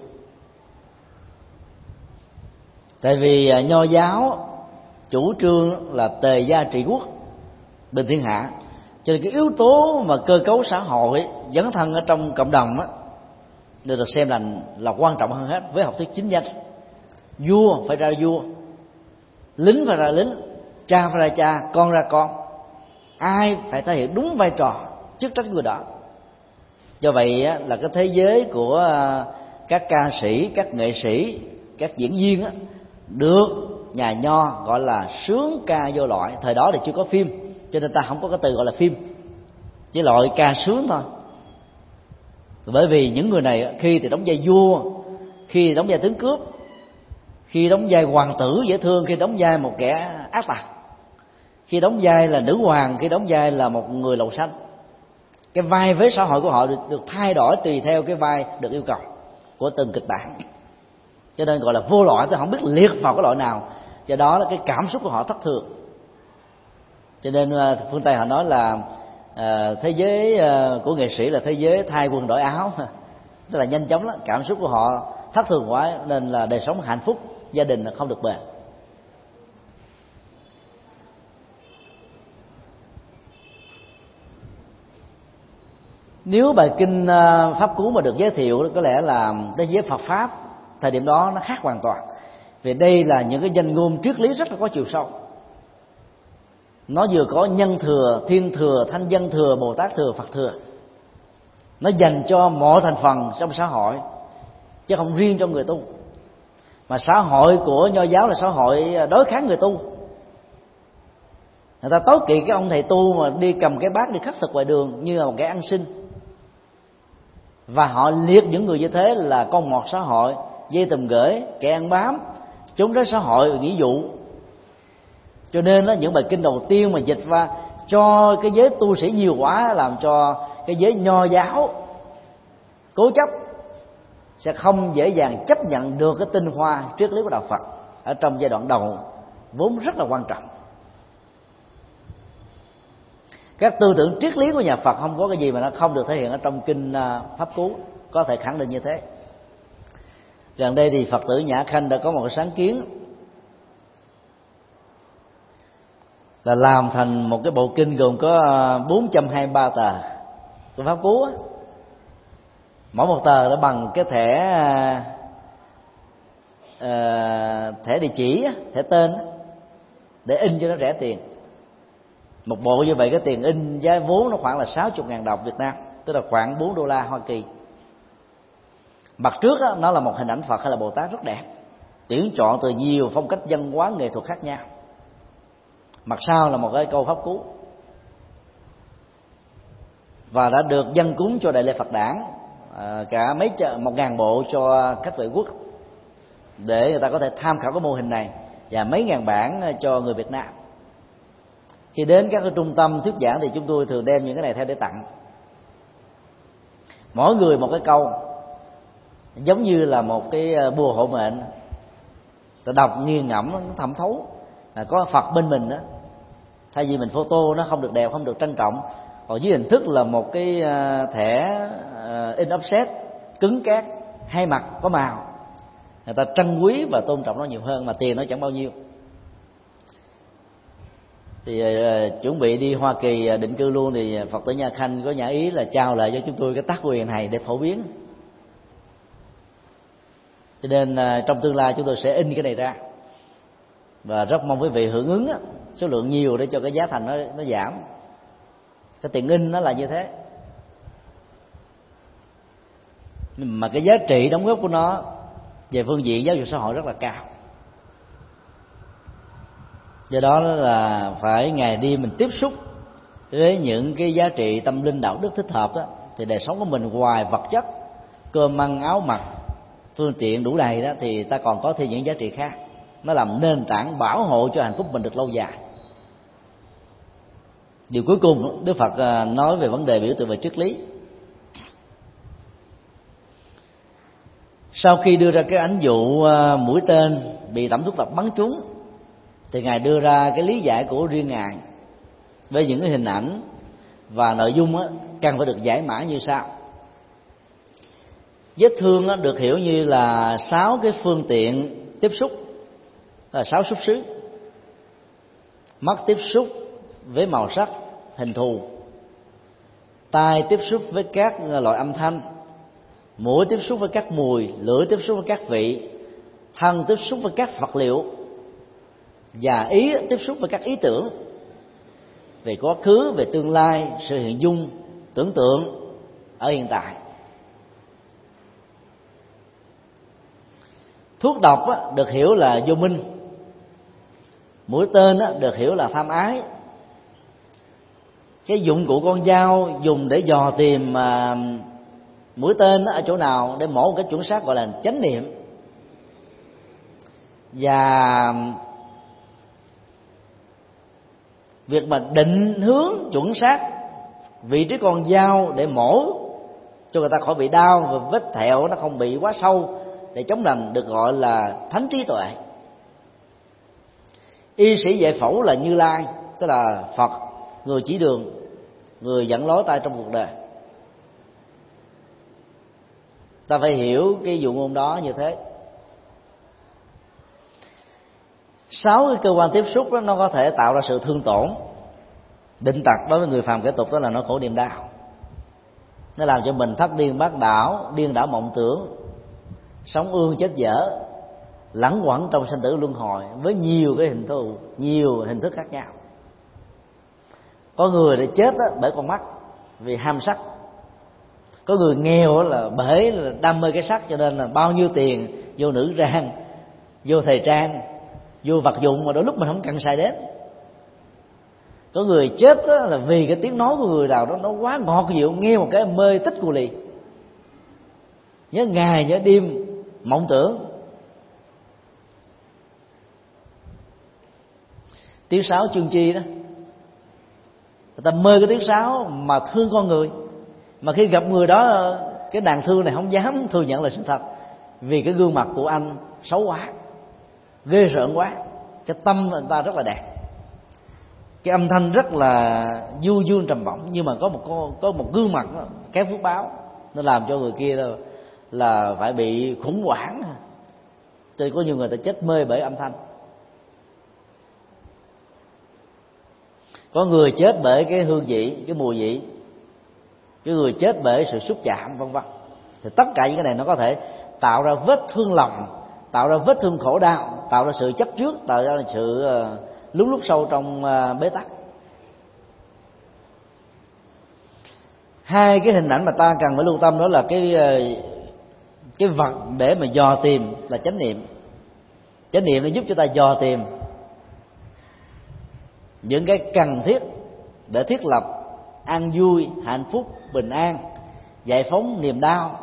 Tại vì Nho giáo chủ trương là tề gia trị quốc, bình thiên hạ, cho nên cái yếu tố mà cơ cấu xã hội dấn thân ở trong cộng đồng á, được xem là quan trọng hơn hết. Với học thuyết chính danh, vua phải ra vua, lính phải ra lính, cha phải ra cha, con ra con, ai phải thể hiện đúng vai trò chức trách người đó. Do vậy á, là cái thế giới của các ca sĩ, các nghệ sĩ, các diễn viên á, được nhà Nho gọi là sướng ca vô loại. Thời đó thì chưa có phim, cho nên ta không có cái từ gọi là phim, với loại ca sướng thôi. Bởi vì những người này khi thì đóng vai vua, khi thì đóng vai tướng cướp, khi đóng vai hoàng tử dễ thương, khi đóng vai một kẻ ác tặc, khi đóng vai là nữ hoàng, khi đóng vai là một người lầu xanh. Cái vai với xã hội của họ được thay đổi tùy theo cái vai được yêu cầu của từng kịch bản, cho nên gọi là vô loại. Tôi không biết liệt vào cái loại nào, do đó là cái cảm xúc của họ thất thường. Cho nên phương Tây họ nói là thế giới của nghệ sĩ là thế giới thay quần đổi áo, tức là nhanh chóng lắm, cảm xúc của họ thất thường quá, nên là đời sống hạnh phúc gia đình không được bền. Nếu bài kinh Pháp Cú mà được giới thiệu, có lẽ là thế giới Phật pháp thời điểm đó nó khác hoàn toàn, vì đây là những cái danh ngôn triết lý rất là có chiều sâu. Nó vừa có nhân thừa, thiên thừa, thanh văn thừa, Bồ Tát thừa, Phật thừa. Nó dành cho mọi thành phần trong xã hội, chứ không riêng cho người tu. Mà xã hội của Nho giáo là xã hội đối kháng người tu. Người ta tối kỵ cái ông thầy tu mà đi cầm cái bát đi khất thực ngoài đường như là một kẻ ăn xin. và họ liệt những người như thế là con mọt xã hội, dây tùm gửi, kẻ ăn bám, trốn tránh xã hội, nghĩa vụ. Cho nên đó, những bài kinh đầu tiên mà dịch ra cho cái giới tu sĩ nhiều quá, làm cho cái giới nho giáo cố chấp sẽ không dễ dàng chấp nhận được cái tinh hoa triết lý của đạo Phật ở trong giai đoạn đầu vốn rất là quan trọng. Các tư tưởng triết lý của nhà Phật không có cái gì mà nó không được thể hiện ở trong kinh Pháp Cú, có thể khẳng định như thế. Gần đây thì Phật tử Nhã Khanh đã có một cái sáng kiến là làm thành một cái bộ kinh gồm có 423 tờ của Pháp Cú á. Mỗi một tờ nó bằng cái thẻ địa chỉ, thẻ tên để in cho nó rẻ tiền. Một bộ như vậy cái tiền in giá vốn nó khoảng là 60.000 đồng Việt Nam, tức là khoảng $4 Hoa Kỳ. Mặt trước đó, nó là một hình ảnh Phật hay là Bồ Tát rất đẹp, tuyển chọn từ nhiều phong cách văn hóa nghệ thuật khác nhau. Mặt sau là một cái câu pháp cú, và đã được dâng cúng cho Đại lễ Phật Đản, cả 1.000 bộ cho khách vệ quốc để người ta có thể tham khảo cái mô hình này, và mấy ngàn bản cho người Việt Nam. Khi đến các cái trung tâm thuyết giảng thì chúng tôi thường đem những cái này theo để tặng. Mỗi người một cái câu, giống như là một cái bùa hộ mệnh. Ta đọc nghiền ngẫm nó thẩm thấu, có Phật bên mình đó. Thay vì mình photo nó không được đẹp, không được trân trọng, còn dưới hình thức là một cái thẻ in offset cứng cáp, hai mặt có màu, người ta trân quý và tôn trọng nó nhiều hơn, mà tiền nó chẳng bao nhiêu. Thì chuẩn bị đi Hoa Kỳ định cư luôn, thì Phật tử Nha Khanh có nhã ý là trao lại cho chúng tôi cái tác quyền này để phổ biến. Cho nên trong tương lai chúng tôi sẽ in cái này ra, và rất mong quý vị hưởng ứng số lượng nhiều để cho cái giá thành nó giảm. Cái tiền in nó là như thế, mà cái giá trị đóng góp của nó về phương diện giáo dục xã hội rất là cao. Do đó là phải ngày đêm mình tiếp xúc với những cái giá trị tâm linh đạo đức thích hợp đó, thì đời sống của mình ngoài vật chất, cơm ăn áo mặc, phương tiện đủ đầy đó, thì ta còn có thêm những giá trị khác, nó làm nền tảng bảo hộ cho hạnh phúc mình được lâu dài. Điều cuối cùng Đức Phật nói về vấn đề biểu tượng về triết lý. Sau khi đưa ra cái ánh dụ mũi tên bị tẩm thuốc độc bắn trúng, thì Ngài đưa ra cái lý giải của riêng Ngài với những cái hình ảnh và nội dung cần phải được giải mã như sau. Vết thương được hiểu như là 6 cái phương tiện tiếp xúc, là 6 xúc xứ. Mắt tiếp xúc với màu sắc, hình thù. Tai tiếp xúc với các loại âm thanh. Mũi tiếp xúc với các mùi, lưỡi tiếp xúc với các vị, thân tiếp xúc với các vật liệu, và ý tiếp xúc với các ý tưởng về quá khứ, về tương lai, sự hiện dung, tưởng tượng ở hiện tại. Thuốc độc được hiểu là vô minh, mũi tên được hiểu là tham ái. Cái dụng cụ con dao dùng để dò tìm mũi tên ở chỗ nào để mổ một cái chuẩn xác gọi là chánh niệm. Và việc mà định hướng chuẩn xác vị trí con dao để mổ cho người ta khỏi bị đau, và vết thẹo nó không bị quá sâu để chống lành, được gọi là thánh trí tuệ. Y sĩ giải phẫu là Như Lai, tức là Phật, người chỉ đường, người dẫn lối ta trong cuộc đời. Ta phải hiểu cái dụ ngôn đó như thế. 6 cái cơ quan tiếp xúc đó, nó có thể tạo ra sự thương tổn, bệnh tật đối với người phàm kẻ tục, đó là nỗi khổ niềm đau. Nó làm cho mình thất điên bát đảo, điên đảo mộng tưởng, sống ương chết dở, lẳng quẩn trong sanh tử luân hồi với nhiều cái hình thù, nhiều hình thức khác nhau. Có người để chết bởi con mắt vì ham sắc, có người nghèo là bởi là đam mê cái sắc, cho nên là bao nhiêu tiền vô nữ trang, vô thời trang, vô vật dụng mà đôi lúc mình không cần xài đến. Có người chết là vì cái tiếng nói của người nào đó nó quá ngọt dịu, nghe một cái mê tích cù lì. nhớ ngày nhớ đêm mộng tưởng. Tiếng sáo chương chi đó, người ta mê cái tiếng sáo mà thương con người, mà khi gặp người đó cái nàng thương này không dám thừa nhận là sự thật, vì cái gương mặt của anh xấu quá, ghê rợn quá. Cái tâm người ta rất là đẹp, cái âm thanh rất là du dương trầm bổng, nhưng mà có một gương mặt đó, kém phước báo, nó làm cho người kia là phải bị khủng hoảng. Cho nên có nhiều người ta chết mê bởi âm thanh. Có người chết bởi cái hương vị, cái mùi vị, cái người chết bởi sự xúc chạm, vân vân. Thì tất cả những cái này nó có thể tạo ra vết thương lòng, tạo ra vết thương khổ đau, tạo ra sự chấp trước, tạo ra sự lún lút sâu trong bế tắc. Hai cái hình ảnh mà ta cần phải lưu tâm đó là cái vật để mà dò tìm là chánh niệm. Chánh niệm nó giúp cho ta dò tìm những cái cần thiết để thiết lập an vui, hạnh phúc, bình an, giải phóng niềm đau,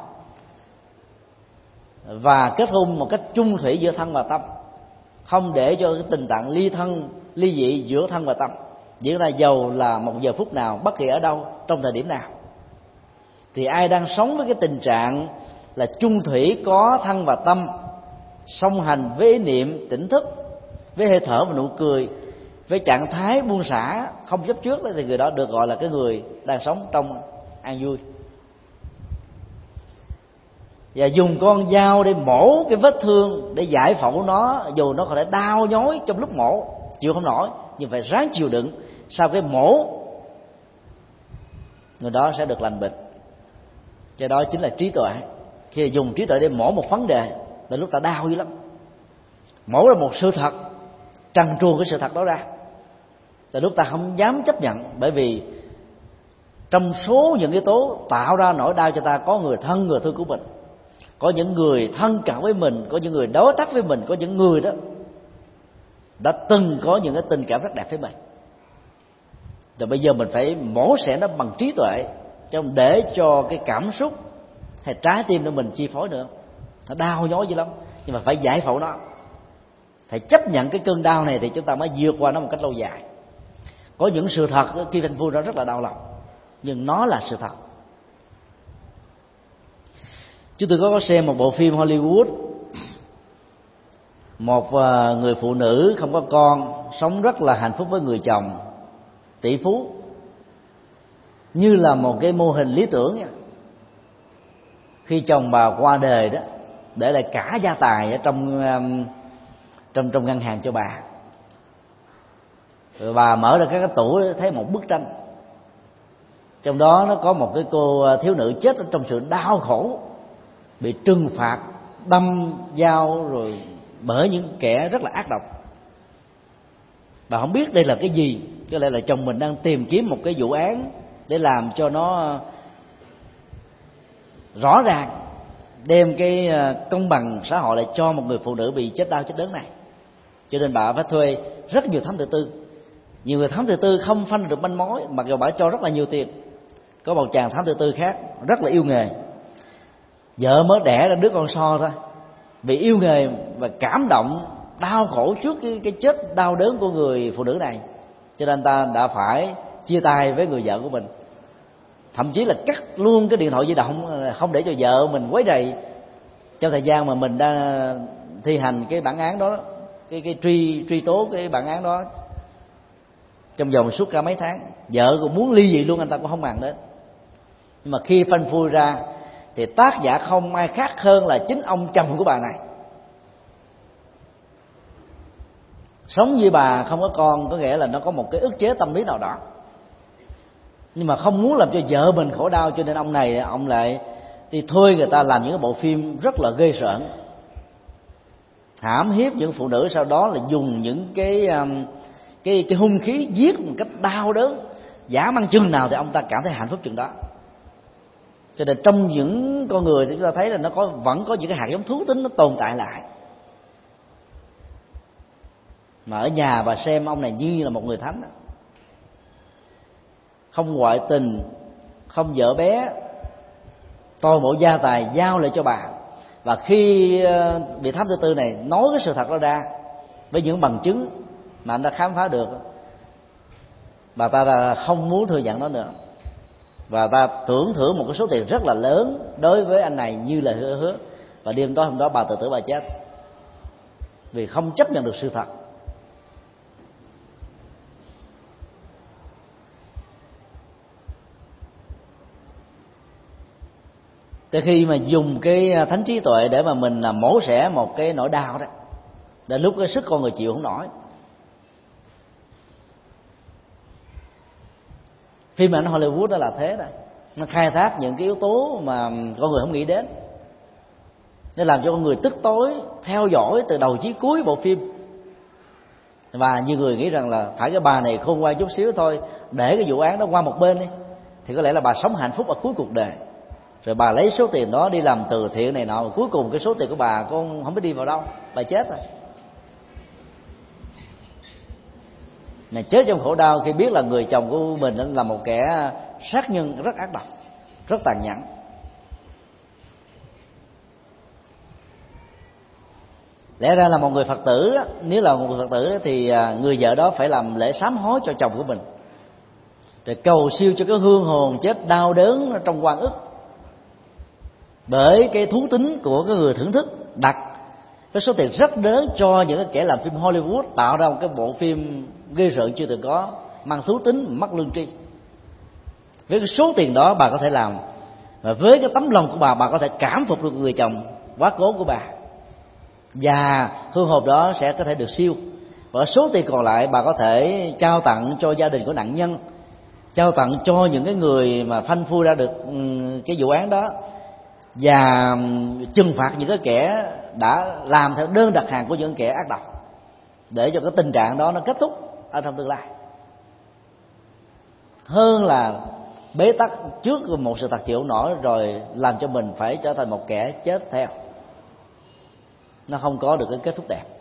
và kết hôn một cách chung thủy giữa thân và tâm, không để cho cái tình trạng ly thân ly dị giữa thân và tâm diễn ra dầu là một giờ phút nào, bất kỳ ở đâu, trong thời điểm nào. Thì ai đang sống với cái tình trạng là chung thủy có thân và tâm, song hành với ý niệm tỉnh thức, với hơi thở và nụ cười, với trạng thái buông xả không chấp trước, thì người đó được gọi là cái người đang sống trong an vui. Và dùng con dao để mổ cái vết thương, để giải phẫu nó, dù nó có thể đau nhói trong lúc mổ, chịu không nổi, nhưng phải ráng chịu đựng. Sau cái mổ, người đó sẽ được lành bệnh. Cái đó chính là trí tuệ. Khi dùng trí tuệ để mổ một vấn đề, đến lúc ta đau dữ lắm, mổ ra một sự thật, trần truồng cái sự thật đó ra, từ lúc ta không dám chấp nhận. Bởi vì trong số những yếu tố tạo ra nỗi đau cho ta, có người thân, người thương của mình, có những người thân cận với mình, có những người đối tác với mình, có những người đó đã từng có những cái tình cảm rất đẹp với mình. Rồi bây giờ mình phải mổ xẻ nó bằng trí tuệ, chứ không để cho cái cảm xúc hay trái tim của mình chi phối nữa. Nó đau nhói dữ lắm, nhưng mà phải giải phẫu nó, phải chấp nhận cái cơn đau này thì chúng ta mới vượt qua nó một cách lâu dài. Có những sự thật khi phanh phui nó rất là đau lòng, nhưng nó là sự thật. Chúng tôi có xem một bộ phim Hollywood, một người phụ nữ không có con, sống rất là hạnh phúc với người chồng tỷ phú, như là một cái mô hình lý tưởng. Khi chồng bà qua đời đó, để lại cả gia tài ở trong ngân hàng cho bà. Rồi bà mở ra các tủ, thấy một bức tranh, trong đó nó có một cái cô thiếu nữ chết ở trong sự đau khổ, bị trừng phạt, đâm dao rồi bởi những kẻ rất là ác độc. Bà không biết đây là cái gì, có lẽ là chồng mình đang tìm kiếm một cái vụ án để làm cho nó rõ ràng, đem cái công bằng xã hội lại cho một người phụ nữ bị chết đau chết đớn này. Cho nên bà phải thuê rất nhiều thám tử tư. Nhiều người thám tử tư không phanh được manh mối, mặc dù bà cho rất là nhiều tiền. Có một chàng thám tử tư khác rất là yêu nghề, vợ mới đẻ ra đứa con so thôi, vì yêu nghề và cảm động đau khổ trước cái chết đau đớn của người phụ nữ này, cho nên anh ta đã phải chia tay với người vợ của mình, thậm chí là cắt luôn cái điện thoại di động, không để cho vợ mình quấy rầy trong thời gian mà mình đang thi hành cái bản án đó, cái truy tố cái bản án đó trong vòng suốt cả mấy tháng. Vợ cũng muốn ly dị luôn, anh ta cũng không màng đến. Nhưng mà khi phanh phui ra thì tác giả không ai khác hơn là chính ông chồng của bà này. Sống với bà không có con có nghĩa là nó có một cái ức chế tâm lý nào đó, nhưng mà không muốn làm cho vợ mình khổ đau, cho nên ông lại đi thuê người ta làm những cái bộ phim rất là ghê rợn, hãm hiếp những phụ nữ, sau đó là dùng những cái hung khí giết một cách đau đớn, dã man chừng nào thì ông ta cảm thấy hạnh phúc chừng đó. Cho nên trong những con người thì chúng ta thấy là nó vẫn có những cái hạt giống thú tính nó tồn tại lại. Mà ở nhà bà xem ông này như là một người thánh đó. Không ngoại tình, không vợ bé, toàn bộ gia tài giao lại cho bà. Và khi vị thám thứ tư này nói cái sự thật đó ra với những bằng chứng mà anh đã khám phá được, bà ta là không muốn thừa nhận nó nữa, và ta tưởng thưởng một cái số tiền rất là lớn đối với anh này như lời hứa. Và đêm tối hôm đó bà tự tử bà chết vì không chấp nhận được sự thật. Tới khi mà dùng cái thánh trí tuệ để mà mình mổ xẻ một cái nỗi đau đó, đến lúc cái sức con người chịu không nổi. Phim ảnh Hollywood đó là thế đó, nó khai thác những cái yếu tố mà con người không nghĩ đến, nó làm cho con người tức tối theo dõi từ đầu chí cuối bộ phim. Và nhiều người nghĩ rằng là phải cái bà này khôn ngoan chút xíu thôi, để cái vụ án đó qua một bên đi, thì có lẽ là bà sống hạnh phúc ở cuối cuộc đời. Rồi bà lấy số tiền đó đi làm từ thiện này nọ, cuối cùng cái số tiền của bà con không biết đi vào đâu, bà chết rồi. Mà chết trong khổ đau khi biết là người chồng của mình là một kẻ sát nhân rất ác độc, rất tàn nhẫn. Lẽ ra là một người Phật tử, nếu là một người Phật tử thì người vợ đó phải làm lễ sám hối cho chồng của mình, rồi cầu siêu cho cái hương hồn chết đau đớn trong oan ức. Bởi cái thú tính của cái người thưởng thức đặt cái số tiền rất lớn cho những cái kẻ làm phim Hollywood, tạo ra một cái bộ phim ghê rợn chưa từng có, mang thú tính mất lương tri. Với cái số tiền đó bà có thể làm, và với cái tấm lòng của bà có thể cảm phục được người chồng quá cố của bà, và hương hồn đó sẽ có thể được siêu. Và số tiền còn lại bà có thể trao tặng cho gia đình của nạn nhân, trao tặng cho những cái người mà phanh phui ra được cái vụ án đó, và trừng phạt những cái kẻ đã làm theo đơn đặt hàng của những kẻ ác độc, để cho cái tình trạng đó nó kết thúc ở trong tương lai, hơn là bế tắc trước một sự thật chịu không nổi rồi làm cho mình phải trở thành một kẻ chết theo. Nó không có được cái kết thúc đẹp.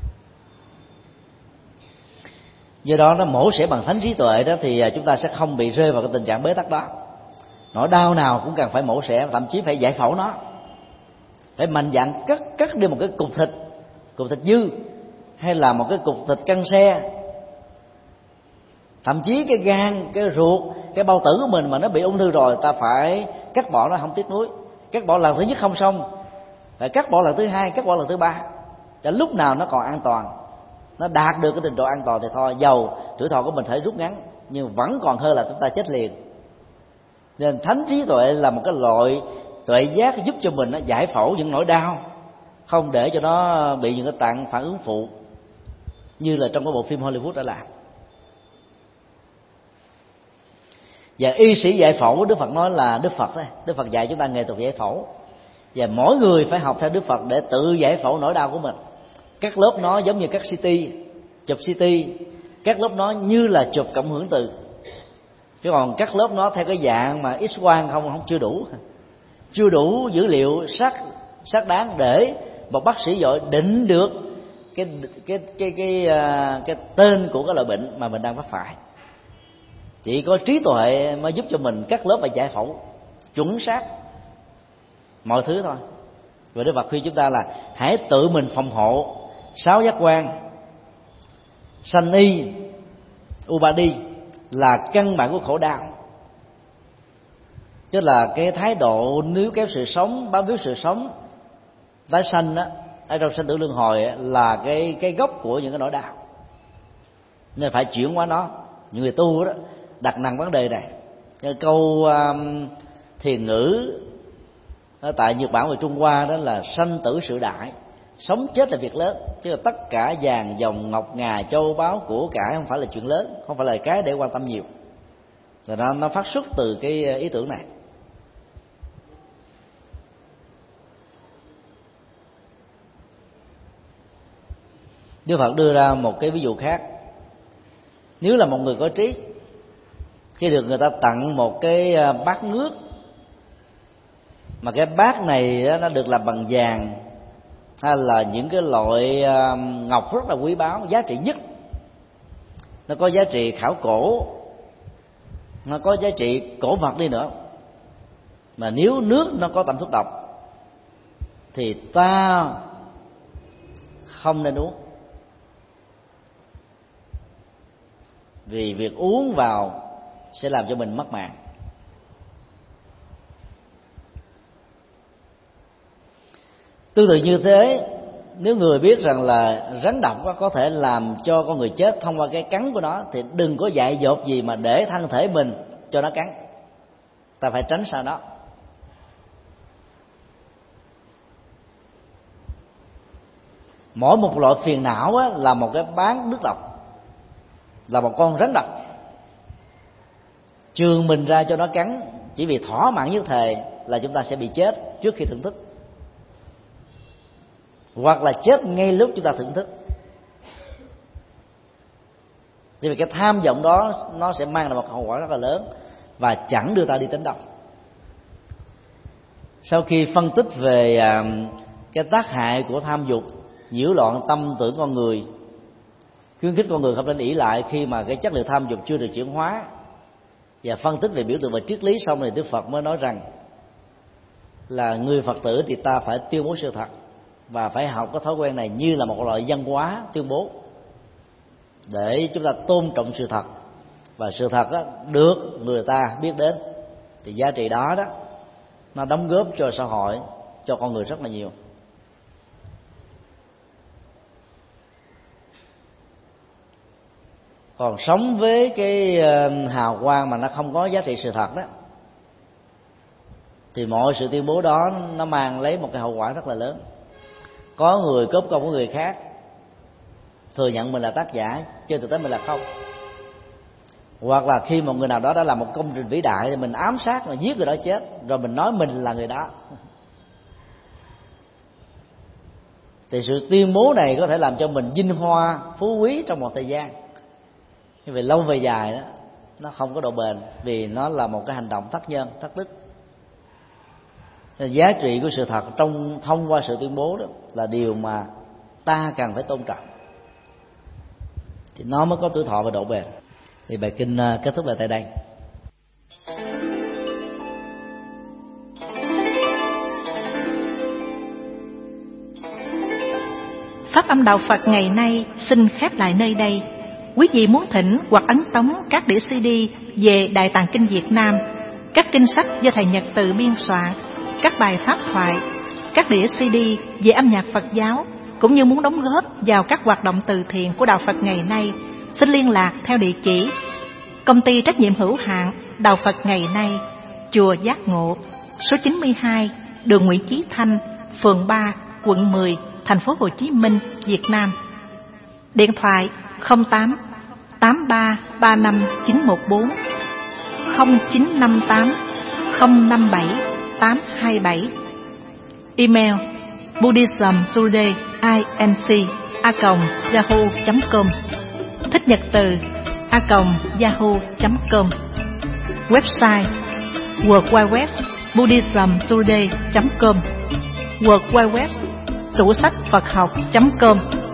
Do đó nó mổ xẻ bằng thánh trí tuệ đó, thì chúng ta sẽ không bị rơi vào cái tình trạng bế tắc đó. Nỗi đau nào cũng cần phải mổ xẻ, thậm chí phải giải phẫu nó, phải mạnh dạn cắt đi một cái cục thịt dư, hay là một cái cục thịt căng xe, thậm chí cái gan, cái ruột, cái bao tử của mình mà nó bị ung thư rồi, ta phải cắt bỏ nó, không tiếc nuối. Cắt bỏ lần thứ nhất không xong, phải cắt bỏ lần thứ hai, cắt bỏ lần thứ ba, để lúc nào nó còn an toàn, nó đạt được cái trình độ an toàn thì thôi, dầu tuổi thọ của mình thể rút ngắn, nhưng vẫn còn hơn là chúng ta chết liền. Nên thánh trí tuệ là một cái loại tuệ giác giúp cho mình nó giải phẫu những nỗi đau, không để cho nó bị những cái phản ứng phụ như là trong cái bộ phim Hollywood đã làm. Và y sĩ giải phẫu, Đức Phật nói là Đức Phật đấy. Đức Phật dạy chúng ta nghệ thuật giải phẫu, và mỗi người phải học theo Đức Phật để tự giải phẫu nỗi đau của mình. Các lớp nó giống như các CT, chụp CT, các lớp nó như là chụp cộng hưởng từ, chứ còn các lớp nó theo cái dạng mà X-quang không chưa đủ dữ liệu xác đáng để một bác sĩ giỏi định được cái tên của cái loại bệnh mà mình đang mắc phải. Chỉ có trí tuệ mới giúp cho mình cắt lớp và giải phẫu chuẩn xác mọi thứ thôi. Và Đức Phật khuyên chúng ta là hãy tự mình phòng hộ 6 giác quan. Sanh y Upadi là căn bản của khổ đau, tức là cái thái độ níu kéo sự sống, bám víu sự sống, tái sanh đó, ở trong sanh tử luân hồi là cái gốc của những cái nỗi đau, nên phải chuyển hóa nó. Những người tu đó đặt nặng vấn đề này. Cái câu thiền ngữ tại Nhật Bản và Trung Hoa đó là sanh tử sự đại, sống chết là việc lớn, chứ là tất cả vàng dòng ngọc ngà châu báu của cải không phải là chuyện lớn, không phải là cái để quan tâm nhiều. Rồi nó phát xuất từ cái ý tưởng này. Đức Phật đưa ra một cái ví dụ khác. Nếu là một người có trí, khi được người ta tặng một cái bát nước, mà cái bát này nó được làm bằng vàng hay là những cái loại ngọc rất là quý báu, giá trị nhất, nó có giá trị khảo cổ, nó có giá trị cổ vật đi nữa, Mà nếu nước nó có tẩm thuốc độc thì ta không nên uống, vì việc uống vào sẽ làm cho mình mất mạng. Tương tự như thế, nếu người biết rằng là rắn độc có thể làm cho con người chết thông qua cái cắn của nó, thì đừng có dại dột gì mà để thân thể mình cho nó cắn. Ta phải tránh xa nó. Mỗi một loại phiền não là một cái bán nước độc, là một con rắn độc chườn mình ra cho nó cắn, chỉ vì thỏa mãn nhất thời là chúng ta sẽ bị chết trước khi thưởng thức, hoặc là chết ngay lúc chúng ta thưởng thức. Vì cái tham vọng đó nó sẽ mang lại một hậu quả rất là lớn và chẳng đưa ta đi đến đâu. Sau khi phân tích về cái tác hại của tham dục nhiễu loạn tâm tưởng con người, khuyến khích con người không nên ỷ lại khi mà cái chất liệu tham dục chưa được chuyển hóa, và phân tích về biểu tượng và triết lý xong, thì Đức Phật mới nói rằng là người Phật tử thì ta phải tuyên bố sự thật, và phải học cái thói quen này như là một loại văn hóa tuyên bố, để chúng ta tôn trọng sự thật, và sự thật được người ta biết đến, thì giá trị đó nó đóng góp cho xã hội, cho con người rất là nhiều. Còn sống với cái hào quang mà nó không có giá trị sự thật đó, thì mọi sự tuyên bố đó nó mang lấy một cái hậu quả rất là lớn. Có người cướp công của người khác, thừa nhận mình là tác giả, chứ thực tế mình là không. Hoặc là khi một người nào đó đã làm một công trình vĩ đại thì mình ám sát, mà giết người đó chết, rồi mình nói mình là người đó. Thì sự tuyên bố này có thể làm cho mình vinh hoa phú quý trong một thời gian, nhưng về lâu về dài đó nó không có độ bền, vì nó là một cái hành động thất nhân, thất đức. Nên giá trị của sự thật thông qua sự tuyên bố đó là điều mà ta cần phải tôn trọng, thì nó mới có tuổi thọ và độ bền. Thì bài kinh kết thúc lại tại đây. Pháp âm Đạo Phật ngày nay xin khép lại nơi đây. Quý vị muốn thỉnh hoặc ấn tống các đĩa CD về Đại Tạng Kinh Việt Nam, các kinh sách do thầy Nhật Từ biên soạn, các bài pháp thoại, các đĩa CD về âm nhạc Phật giáo, cũng như muốn đóng góp vào các hoạt động từ thiện của Đạo Phật ngày nay, xin liên lạc theo địa chỉ: Công ty trách nhiệm hữu hạn Đạo Phật ngày nay, Chùa Giác Ngộ, số 92, đường Nguyễn Chí Thanh, phường 3, quận 10, thành phố Hồ Chí Minh, Việt Nam. Điện thoại 08 83 35 914, 0958 057 827. Email buddhismtodayinc@yahoo.com, Thích Nhật Từ @yahoo.com. Website www buddhismtoday.com, www tủ sách Phật học.com.